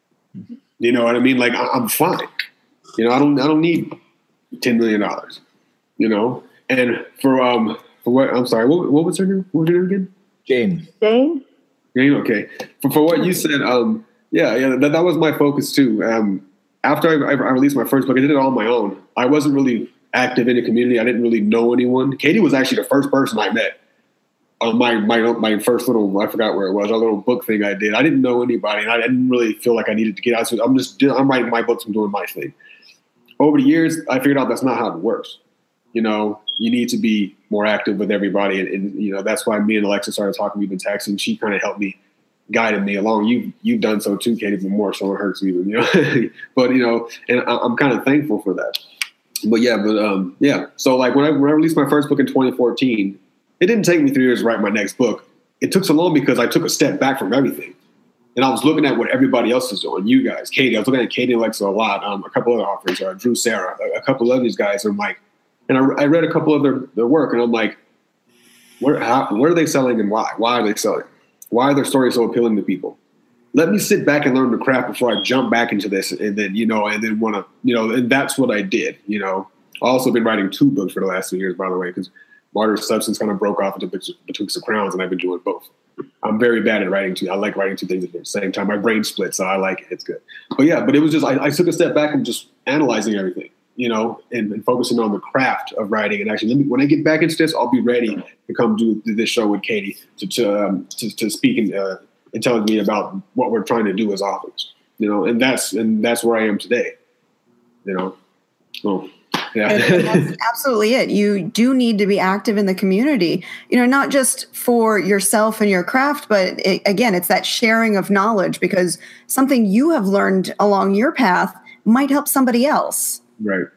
You know what I mean? Like I, I'm fine. You know, I don't, I don't need ten million dollars. You know, and for um, for what? I'm sorry. What, what was her name? What was her name again? Jane. Jane? Jane. Okay. For for what you said, um, yeah, yeah, that, that was my focus too. Um, after I, I released my first book, I did it all on my own. I wasn't really active in the community. I didn't really know anyone. Katie was actually the first person I met on my my my first little, I forgot where it was, a little book thing I did. I didn't know anybody, and I didn't really feel like I needed to get out. So I'm just I'm writing my books and doing my thing. Over the years, I figured out that's not how it works. You know, you need to be more active with everybody, and, and you know that's why me and Alexa started talking. We've been texting. She kind of helped me, guided me along. You you've done so too, Katie, but more so it hurts even. You know, but you know, and I, I'm kind of thankful for that. But yeah, but um, yeah. So like when I when I released my first book in twenty fourteen, it didn't take me three years to write my next book. It took so long because I took a step back from everything, and I was looking at what everybody else is doing. You guys, Katie, I was looking at Katie and Alexa a lot. Um, a couple other authors, uh, Drew, Sarah, a, a couple of these guys. And I'm like, and I, I read a couple of their, their work, and I'm like, where how, where are they selling and why? Why are they selling? Why are their stories so appealing to people? Let me sit back and learn the craft before I jump back into this, and then you know, and then want to, you know, and that's what I did. You know, I also been writing two books for the last two years, by the way, because Martyr Substance kind of broke off into Betwixt the Crowns, and I've been doing both. I'm very bad at writing two. I like writing two things at the same time. My brain splits, so I like it. It's good. But yeah, but it was just I, I took a step back and just analyzing everything, you know, and, and focusing on the craft of writing. And actually, let me, when I get back into this, I'll be ready to come do this show with Katie to to um, to, to speak and. Uh, and telling me about what we're trying to do as authors, you know, and that's and that's where I am today, you know. So, yeah, And that's absolutely it. You do need to be active in the community, you know, not just for yourself and your craft, but it, again, it's that sharing of knowledge, because something you have learned along your path might help somebody else. right.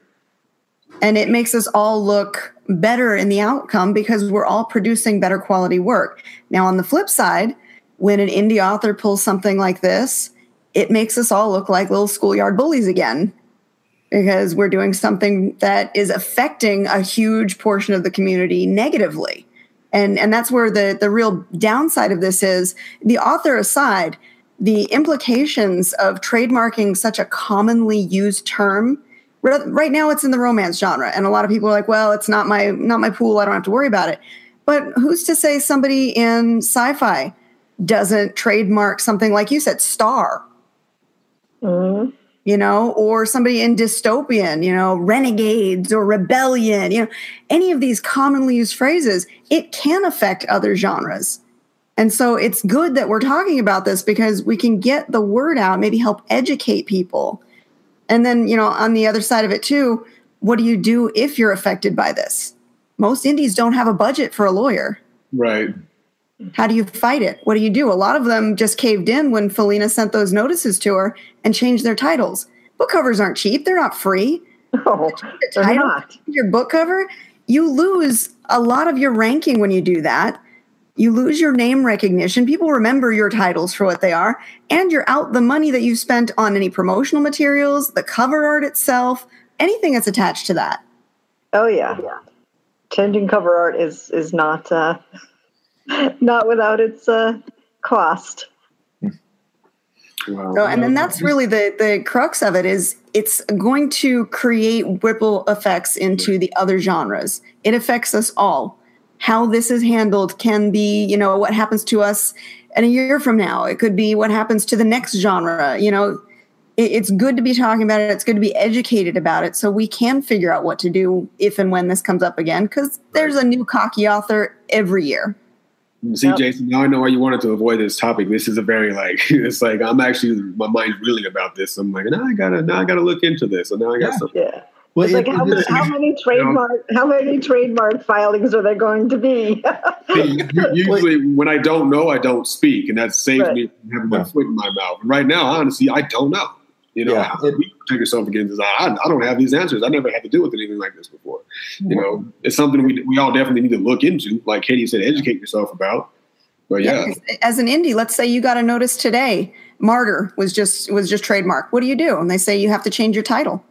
And it makes us all look better in the outcome because we're all producing better quality work. Now, on the flip side, when an indie author pulls something like this, it makes us all look like little schoolyard bullies again, because we're doing something that is affecting a huge portion of the community negatively. And and that's where the, the real downside of this is, the author aside, the implications of trademarking such a commonly used term. Right now it's in the romance genre, and a lot of people are like, well, it's not my not my pool, I don't have to worry about it. But who's to say somebody in sci-fi doesn't trademark something like you said, star? Mm-hmm. You know, or somebody in dystopian, you know, renegades or rebellion, you know, any of these commonly used phrases, it can affect other genres. And so it's good that we're talking about this, because we can get the word out, maybe help educate people. And then, you know, on the other side of it too, what do you do if you're affected by this? Most indies don't have a budget for a lawyer. Right. How do you fight it? What do you do? A lot of them just caved in when Felina sent those notices to her and changed their titles. Book covers aren't cheap. They're not free. No, they're title, not. Your book cover, you lose a lot of your ranking when you do that. You lose your name recognition. People remember your titles for what they are. And you're out the money that you spent on any promotional materials, the cover art itself, anything that's attached to that. Oh, yeah. yeah. Changing cover art is, is not... Uh... Not without its uh, cost. Wow. So, and then that's really the, the crux of it, is it's going to create ripple effects into the other genres. It affects us all. How this is handled can be, you know, what happens to us in a year from now. It could be what happens to the next genre. You know, it, it's good to be talking about it. It's good to be educated about it, so we can figure out what to do if and when this comes up again, because there's a new cocky author every year. See, yep. Jason, now I know why you wanted to avoid this topic. This is a very like, it's like, I'm actually, my mind's reeling about this. I'm like, now I gotta, now I gotta look into this. And now I got yeah. something. Yeah. Well, it's it, like, how, it, how many trademark, you know, how many trademark filings are there going to be? Usually when I don't know, I don't speak. And that saves right. me from having my foot in my mouth. And right now, honestly, I don't know. You know, yeah. It, you protect yourself against this. I, I don't have these answers. I never had to deal with anything like this before. You know, it's something we we all definitely need to look into. Like Katie said, educate yourself about. But yeah. yeah, as an indie, let's say you got a notice today, Martyr was just was just trademarked. What do you do? And they say you have to change your title.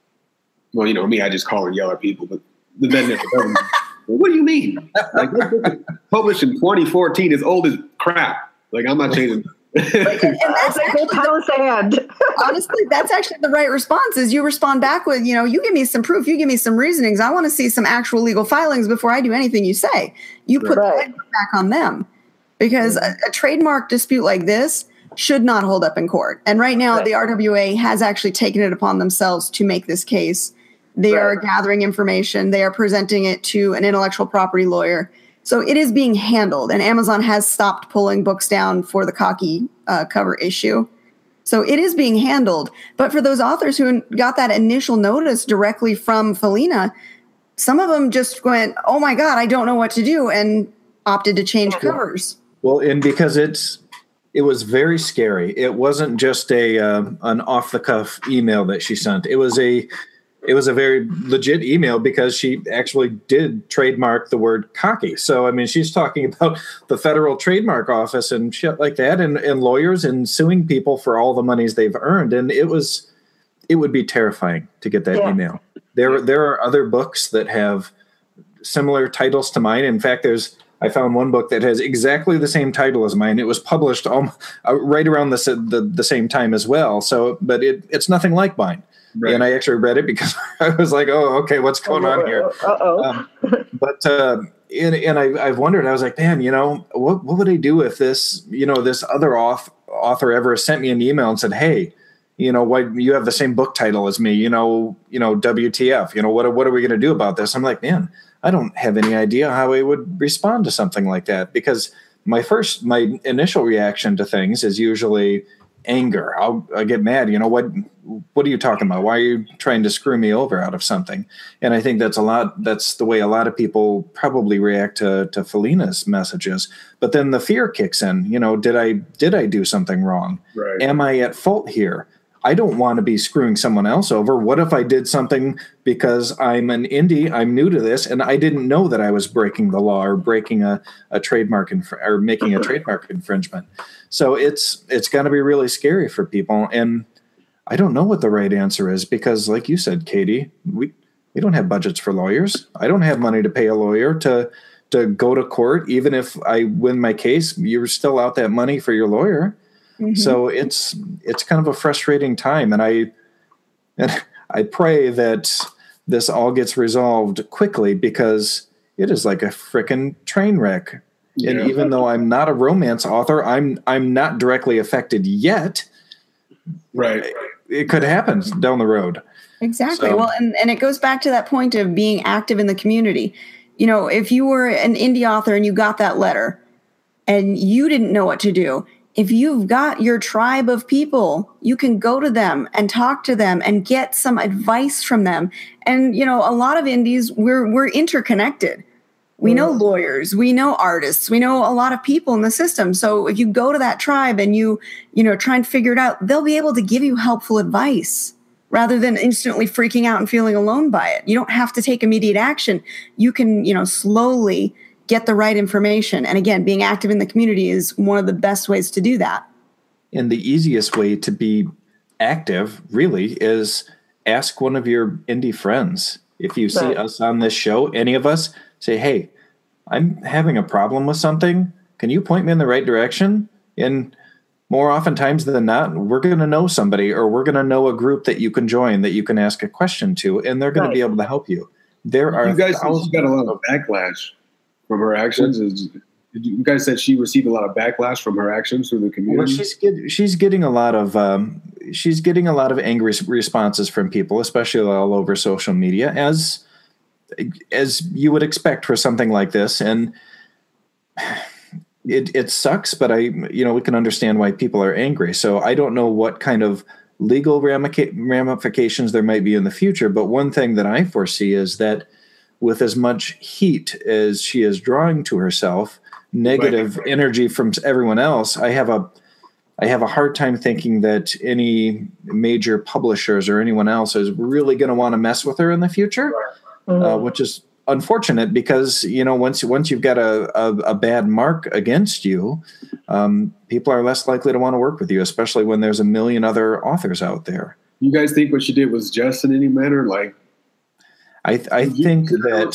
Well, you know me, I just call and yell at people, but then never well, what do you mean? Like, published in twenty fourteen, is old as crap. Like, I'm not changing. and, and that's actually the, honestly, that's actually the right response. Is you respond back with, you know, you give me some proof, you give me some reasonings. I want to see some actual legal filings before I do anything you say. You put right. the back on them, because a, a trademark dispute like this should not hold up in court. And right now, right. the R W A has actually taken it upon themselves to make this case. They right. are gathering information. They are presenting it to an intellectual property lawyer. So it is being handled, and Amazon has stopped pulling books down for the cocky uh, cover issue. So it is being handled. But for those authors who got that initial notice directly from Felina, some of them just went, oh my God, I don't know what to do, and opted to change covers. Well, and because it's it was very scary. It wasn't just a uh, an off-the-cuff email that she sent. It was a It was a very legit email, because she actually did trademark the word cocky. So, I mean, she's talking about the Federal Trademark Office and shit like that, and, and lawyers, and suing people for all the monies they've earned. And it was, it would be terrifying to get that yeah. email. There, there are other books that have similar titles to mine. In fact, there's, I found one book that has exactly the same title as mine. It was published um, uh, right around the, the the same time as well. So, but it, it's nothing like mine. Right. And I actually read it because I was like, oh, okay, what's going on here? Uh-oh. Um, but, uh, and, and I, I've wondered, I was like, man, you know, what, what would I do if this, you know, this other author, author ever sent me an email and said, hey, you know, why you have the same book title as me, you know, you know, W T F, you know, what, what are we going to do about this? I'm like, man, I don't have any idea how I would respond to something like that, because my first, my initial reaction to things is usually anger. I'll, I'll get mad. You know, what, what are you talking about? Why are you trying to screw me over out of something? And I think that's a lot, that's the way a lot of people probably react to, to Felina's messages. But then the fear kicks in, you know, did I, did I do something wrong? Right. Am I at fault here? I don't want to be screwing someone else over. What if I did something because I'm an indie, I'm new to this, and I didn't know that I was breaking the law or breaking a, a trademark inf- or making a trademark infringement? So it's it's going to be really scary for people. And I don't know what the right answer is, because like you said, Katie, we, we don't have budgets for lawyers. I don't have money to pay a lawyer to to go to court. Even if I win my case, you're still out that money for your lawyer. Mm-hmm. So it's it's kind of a frustrating time, and I and I pray that this all gets resolved quickly, because it is like a frickin' train wreck. Yeah. And even though I'm not a romance author, I'm I'm not directly affected yet. Right. It could happen down the road. Exactly. So. Well, and, and it goes back to that point of being active in the community. You know, if you were an indie author and you got that letter and you didn't know what to do, if you've got your tribe of people, you can go to them and talk to them and get some advice from them. And, you know, a lot of indies, we're we're interconnected. We know lawyers, we know artists, we know a lot of people in the system. So if you go to that tribe and you, you know, try and figure it out, they'll be able to give you helpful advice rather than instantly freaking out and feeling alone by it. You don't have to take immediate action. You can, you know, slowly get the right information. And again, being active in the community is one of the best ways to do that. And the easiest way to be active, really, is ask one of your indie friends. If you see right. us on this show, any of us, say, hey, I'm having a problem with something. Can you point me in the right direction? And more oftentimes than not, we're going to know somebody, or we're going to know a group that you can join, that you can ask a question to, and they're going right. to be able to help you. There are you guys she got a lot of backlash from her actions. Is, you guys said she received a lot of backlash from her actions through the community. Well, she's get, she's getting a lot of um, she's getting a lot of angry responses from people, especially all over social media, as as you would expect for something like this. And it it sucks, but I you know we can understand why people are angry. So I don't know what kind of legal ramifications there might be in the future, but one thing that I foresee is that with as much heat as she is drawing to herself, negative right. energy from everyone else, I have a I have a hard time thinking that any major publishers or anyone else is really going to want to mess with her in the future, mm-hmm. uh, which is unfortunate, because you know once once you've got a, a, a bad mark against you, um, people are less likely to want to work with you, especially when there's a million other authors out there. You guys think what she did was just in any manner? Like, I I think that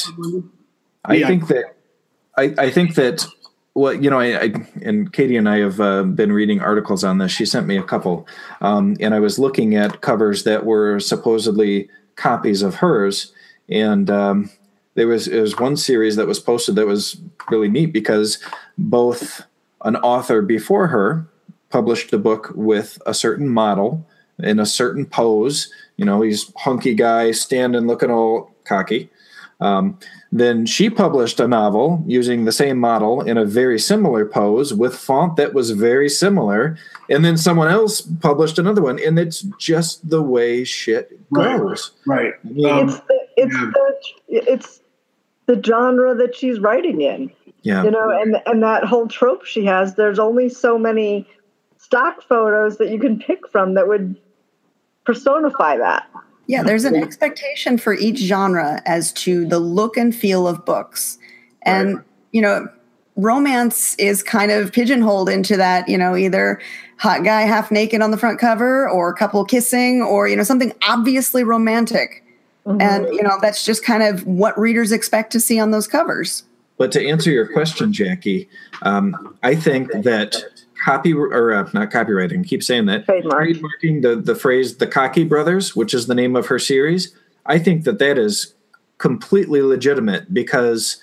I yeah. think that I, I think that well, you know, I, I and Katie and I have uh, been reading articles on this. She sent me a couple, um, and I was looking at covers that were supposedly copies of hers, and um, there was there was one series that was posted that was really neat, because both an author before her published a book with a certain model in a certain pose. You know, he's hunky guy, standing, looking all cocky. Um, then she published a novel using the same model in a very similar pose with font that was very similar. And then someone else published another one. And it's just the way shit goes. Right. right. Um, it's the, it's, yeah. the, it's the genre that she's writing in. Yeah. You know, and, and that whole trope she has, there's only so many stock photos that you can pick from that would personify that. Yeah, there's an expectation for each genre as to the look and feel of books. And, right. you know, romance is kind of pigeonholed into that, you know, either hot guy half naked on the front cover, or a couple kissing, or, you know, something obviously romantic. Mm-hmm. And, you know, that's just kind of what readers expect to see on those covers. But to answer your question, Jackie, um, I think that copy or uh, not copywriting, keep saying that, Trademark. trademarking the, the phrase, the Cocky Brothers, which is the name of her series, I think that that is completely legitimate, because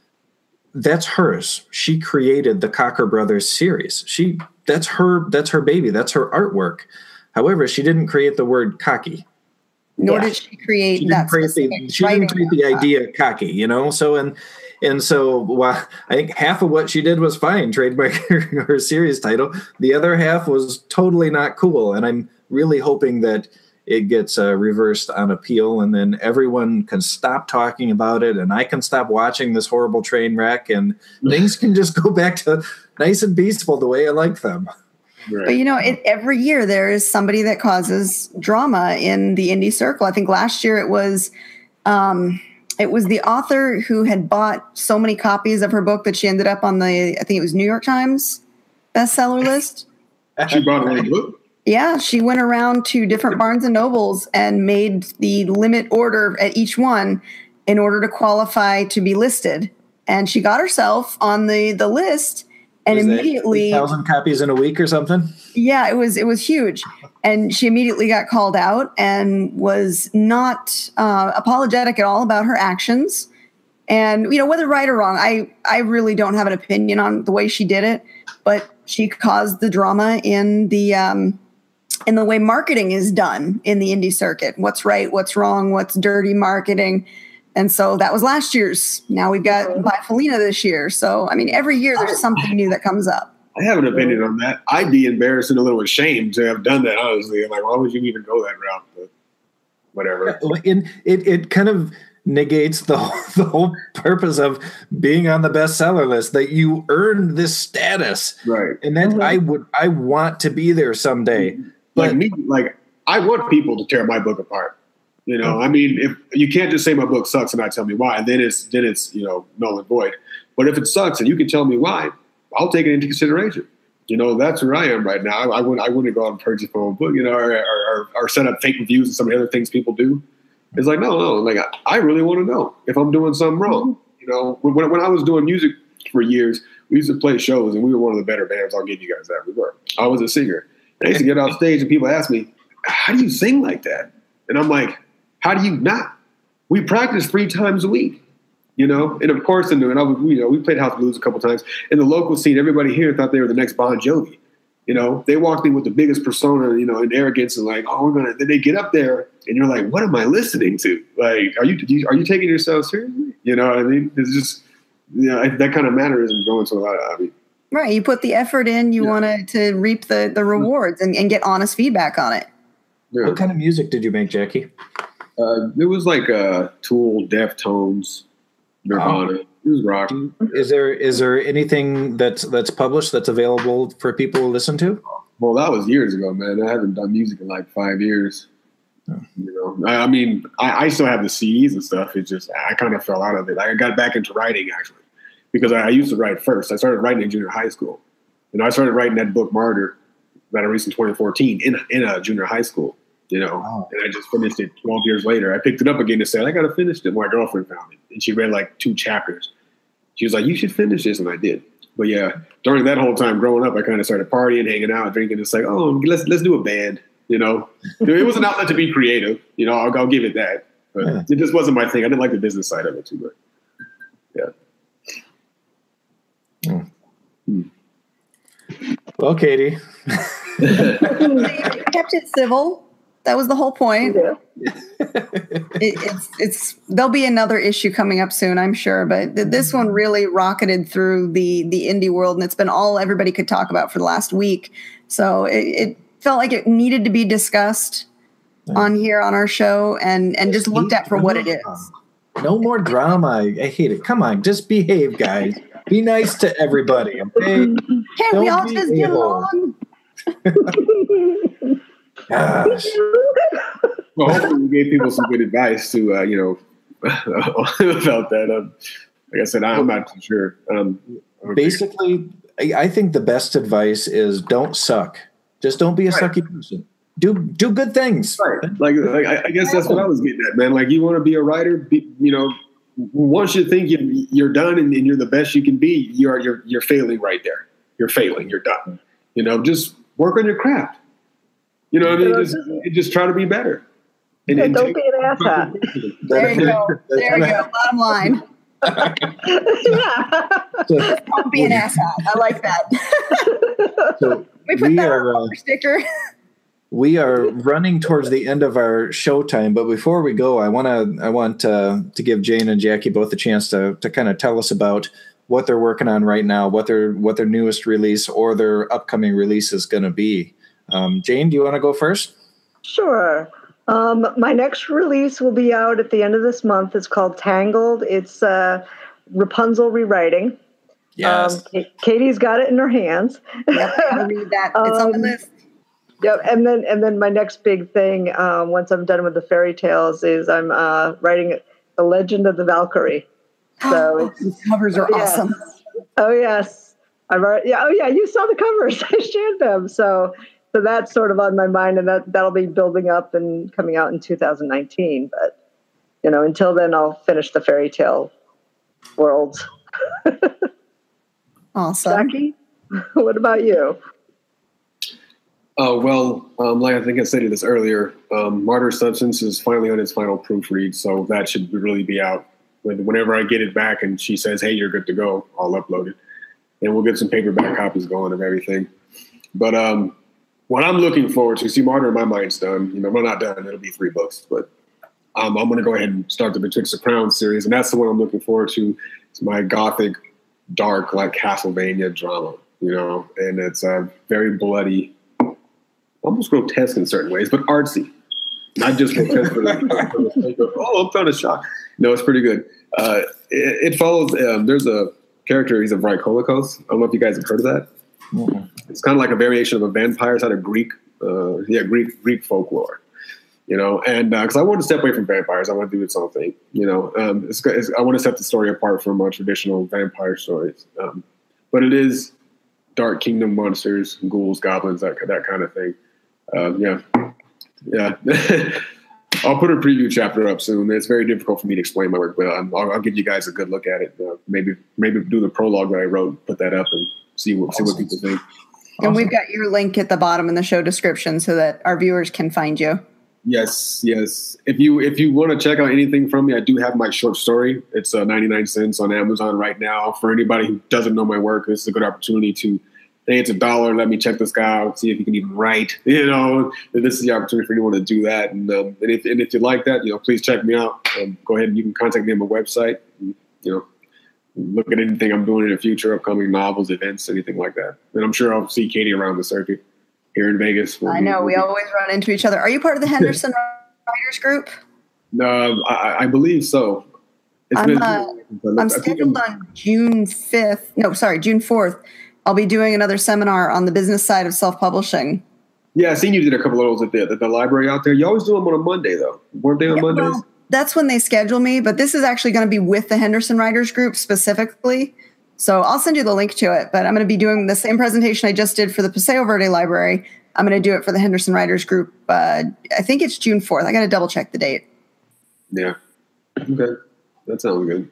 that's hers. She created the Cocker Brothers series. She that's her that's her baby. That's her artwork. However, she didn't create the word cocky. Nor yeah. did she create she that. Didn't create the, she didn't create the idea cocky, you know. So and and so, while I think half of what she did was fine, trademarking her series title, the other half was totally not cool. And I'm really hoping that it gets uh, reversed on appeal, and then everyone can stop talking about it, and I can stop watching this horrible train wreck, and things can just go back to nice and peaceful the way I like them. Right. But, you know, it, every year there is somebody that causes drama in the indie circle. I think last year it was um, it was the author who had bought so many copies of her book that she ended up on the, I think it was New York Times bestseller list. She bought a book? Yeah, she went around to different Barnes and Nobles and made the limit order at each one in order to qualify to be listed. and she got herself on the the list, and immediately thousand copies in a week or something. Yeah, it was it was huge, and she immediately got called out and was not uh, apologetic at all about her actions. And you know, whether right or wrong, I I really don't have an opinion on the way she did it, but she caused the drama in the um, in the way marketing is done in the indie circuit. What's right, what's wrong, what's dirty marketing. And so that was last year's. Now we've got mm-hmm. By Felina this year. So, I mean, every year there's something new that comes up. I have an opinion on that. I'd be embarrassed and a little ashamed to have done that, honestly. I'm like, why would you even go that route? But whatever. It, it, it kind of negates the whole, the whole purpose of being on the bestseller list, that you earned this status. Right. And that mm-hmm. I would, I want to be there someday. Mm-hmm. But like me, like I want people to tear my book apart. You know, I mean, if you can't just say my book sucks and not tell me why, then it's then it's you know null and void. But if it sucks and you can tell me why, I'll take it into consideration. You know, that's where I am right now. I, I wouldn't I wouldn't go out and purchase my own book, you know, or, or, or set up fake reviews and some of the other things people do. It's like no, no, like I, I really want to know if I'm doing something wrong. You know, when when I was doing music for years, we used to play shows and we were one of the better bands. I'll give you guys that. We were. I was a singer. And I used to get off stage and people ask me, "How do you sing like that?" And I'm like, how do you not? We practice three times a week, you know? And of course, and I was, you know, we played house blues a couple times. In the local scene, everybody here thought they were the next Bon Jovi. You know, they walked in with the biggest persona, you know, and arrogance and like, oh, we're going to, then they get up there and you're like, what am I listening to? Like, are you, are you taking yourself seriously? You know what I mean? It's just, you know, that kind of mannerism going to a lot of, I mean. Right. You put the effort in, you yeah. want to reap the, the rewards and, and get honest feedback on it. Yeah. What kind of music did you make, Jackie? Uh, it was like uh, Tool, Deftones, Nirvana. Oh. It was rock. Is there is there anything that's that's published that's available for people to listen to? Well, that was years ago, man. I haven't done music in like five years. Oh. You know, I, I mean, I, I still have the C Ds and stuff. It's just I kind of fell out of it. I got back into writing actually because I, I used to write first. I started writing in junior high school, and I started writing that book Martyr that I released in twenty fourteen in in a junior high school. You know, wow. And I just finished it twelve years later. I picked it up again to say, I got to finish it. My girlfriend found it, and she read like two chapters. She was like, you should finish this, and I did. But yeah, during that whole time growing up, I kind of started partying, hanging out, drinking. It's like, oh, let's let's do a band. You know, it was an outlet to be creative. You know, I'll, I'll give it that. But yeah. It just wasn't my thing. I didn't like the business side of it too much. Yeah. Mm. Hmm. Well, Katie. You kept it civil. That was the whole point. Yeah. it, it's it's there'll be another issue coming up soon, I'm sure. But th- this one really rocketed through the the indie world, and it's been all everybody could talk about for the last week. So it, it felt like it needed to be discussed yeah. on here on our show, and and just looked at for what it is. No more drama. I, I hate it. Come on, just behave, guys. Be nice to everybody. Okay? Can't Don't we all just get along? Gosh. Well, hopefully we gave people some good advice to, uh, you know, about that. Um, like I said, I'm not too sure. Um, Basically, I think the best advice is don't suck. Just don't be a right. sucky person. Do do good things. Right. Like, like I, I guess that's what I was getting at, man. Like, you want to be a writer, be, you know, once you think you, you're done and, and you're the best you can be, you're you're you're failing right there. You're failing. You're done. You know, just work on your craft. You know what I mean? Just, just try to be better. And, yeah, and don't be an asshat. There you go. There you go. Bottom line. Yeah. So, don't be an asshat. I like that. So we put we that are, on our sticker. We are running towards the end of our show time, but before we go, I want to I want uh, to give Jane and Jackie both a chance to to kind of tell us about what they're working on right now, what their what their newest release or their upcoming release is going to be. Um, Jane, do you want to go first? Sure. Um, my next release will be out at the end of this month. It's called Tangled. It's uh, Rapunzel rewriting. Yes. Um, Katie's got it in her hands. Yep, I read that. It's um, on the list. Yep, and then and then my next big thing, um, once I'm done with the fairy tales, is I'm uh, writing The Legend of the Valkyrie. So it's, these covers are yes. awesome. Oh yes, I've already, yeah. Oh yeah, you saw the covers. I shared them. So so that's sort of on my mind, and that that'll be building up and coming out in two thousand nineteen. But you know, until then, I'll finish the fairy tale world. Awesome. Jackie, what about you? Oh, well, um, like I think I stated this earlier, um, Martyr Substance is finally on its final proofread, so that should really be out. Whenever I get it back and she says, hey, you're good to go, I'll upload it. And we'll get some paperback copies going of everything. But um, what I'm looking forward to, see, Martyr in my mind's done. You know, we're not done. It'll be three books. But um, I'm going to go ahead and start the Betwixt the Crown series. And that's the one I'm looking forward to. It's my gothic, dark, like Castlevania drama, you know. And it's uh, very bloody, almost grotesque in certain ways, but artsy. Not just grotesque for the, for the sake of, oh, I'm kind of shocked. No, it's pretty good. Uh, it, it follows, um, there's a character, he's a Vrykolaikos. I don't know if you guys have heard of that. Mm-hmm. It's kind of like a variation of a vampire. It's out of Greek, uh, yeah, Greek Greek folklore, you know. And because uh, I want to step away from vampires, I want to do its own thing, you know. Um, it's, it's, I want to set the story apart from uh, traditional vampire stories, um, but it is Dark Kingdom monsters, ghouls, goblins, that that kind of thing. Um, yeah, yeah. I'll put a preview chapter up soon. It's very difficult for me to explain my work, but um, I'll, I'll give you guys a good look at it. Uh, maybe maybe do the prologue that I wrote, put that up, and see what awesome. see what people think. And awesome. We've got your link at the bottom in the show description so that our viewers can find you. Yes, yes. If you if you want to check out anything from me, I do have my short story. It's uh, ninety-nine cents on Amazon right now. For anybody who doesn't know my work, this is a good opportunity to, hey, it's a dollar. Let me check this guy out, see if he can even write. You know, this is the opportunity for anyone to do that. And, um, and, if, and if you like that, you know, please check me out. Um, go ahead and you can contact me on my website. And, you know, look at anything I'm doing in the future, upcoming novels, events, anything like that. And I'm sure I'll see Katie around the circuit here in Vegas. I know. We always run into each other. Are you part of the Henderson Writers Group? No, I, I believe so. It's I'm, been, uh, I'm scheduled I'm, on June fifth. No, sorry, June fourth. I'll be doing another seminar on the business side of self-publishing. Yeah, I seen you did a couple of those at the, at the library out there. You always do them on a Monday, though. Weren't they on yeah, Mondays? Well, that's when they schedule me, but this is actually going to be with the Henderson Writers Group specifically. So I'll send you the link to it, but I'm going to be doing the same presentation I just did for the Paseo Verde Library. I'm going to do it for the Henderson Writers Group. Uh, I think it's June fourth. I got to double check the date. Yeah. Okay. That sounds good.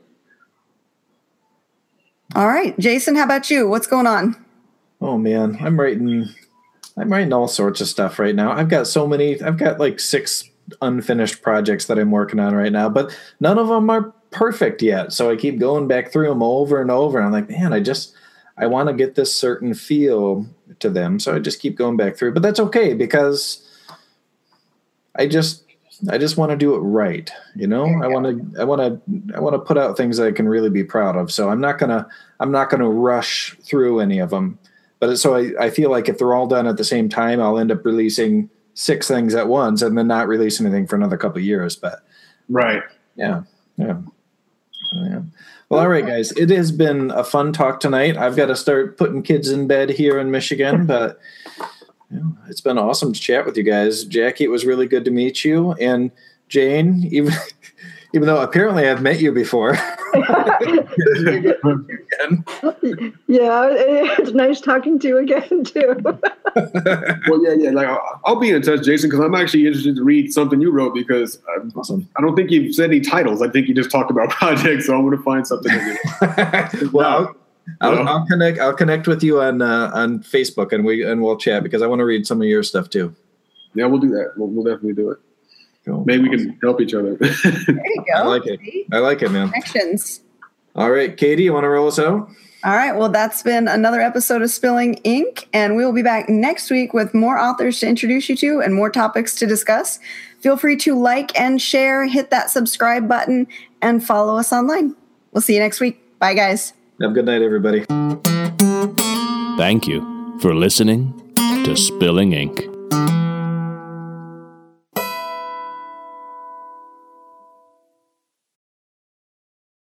All right, Jason, how about you? What's going on? Oh man, I'm writing I'm writing all sorts of stuff right now. I've got so many, I've got like six unfinished projects that I'm working on right now, but none of them are perfect yet. So I keep going back through them over and over. And I'm like, man, I just, I want to get this certain feel to them. So I just keep going back through, but that's okay because I just, I just want to do it right. You know, you I want to, I want to, I want to put out things that I can really be proud of. So I'm not going to, I'm not going to rush through any of them. But so I, I feel like if they're all done at the same time, I'll end up releasing six things at once and then not release anything for another couple of years. But right. Yeah. Yeah. Yeah. Well, all right, guys, it has been a fun talk tonight. I've got to start putting kids in bed here in Michigan, but you know, it's been awesome to chat with you guys. Jackie, it was really good to meet you. And Jane, even even though apparently I've met you before. Yeah, it's nice talking to you again, too. Well, yeah, yeah. Like, I'll, I'll be in touch, Jason, because I'm actually interested to read something you wrote because I, awesome. I don't think you've said any titles. I think you just talked about projects, so I'm going to find something. Well, I'll, I'll, I'll connect. I'll connect with you on uh, on Facebook, and we and we'll chat because I want to read some of your stuff too. Yeah, we'll do that. We'll, we'll definitely do it. Cool. Maybe we can help each other. There you go. I like it. I like it, man. Connections. All right, Katie, you want to roll us out? All right. Well, that's been another episode of Spilling Ink, and we will be back next week with more authors to introduce you to and more topics to discuss. Feel free to like and share, hit that subscribe button, and follow us online. We'll see you next week. Bye, guys. Have a good night, everybody. Thank you for listening to Spilling Ink.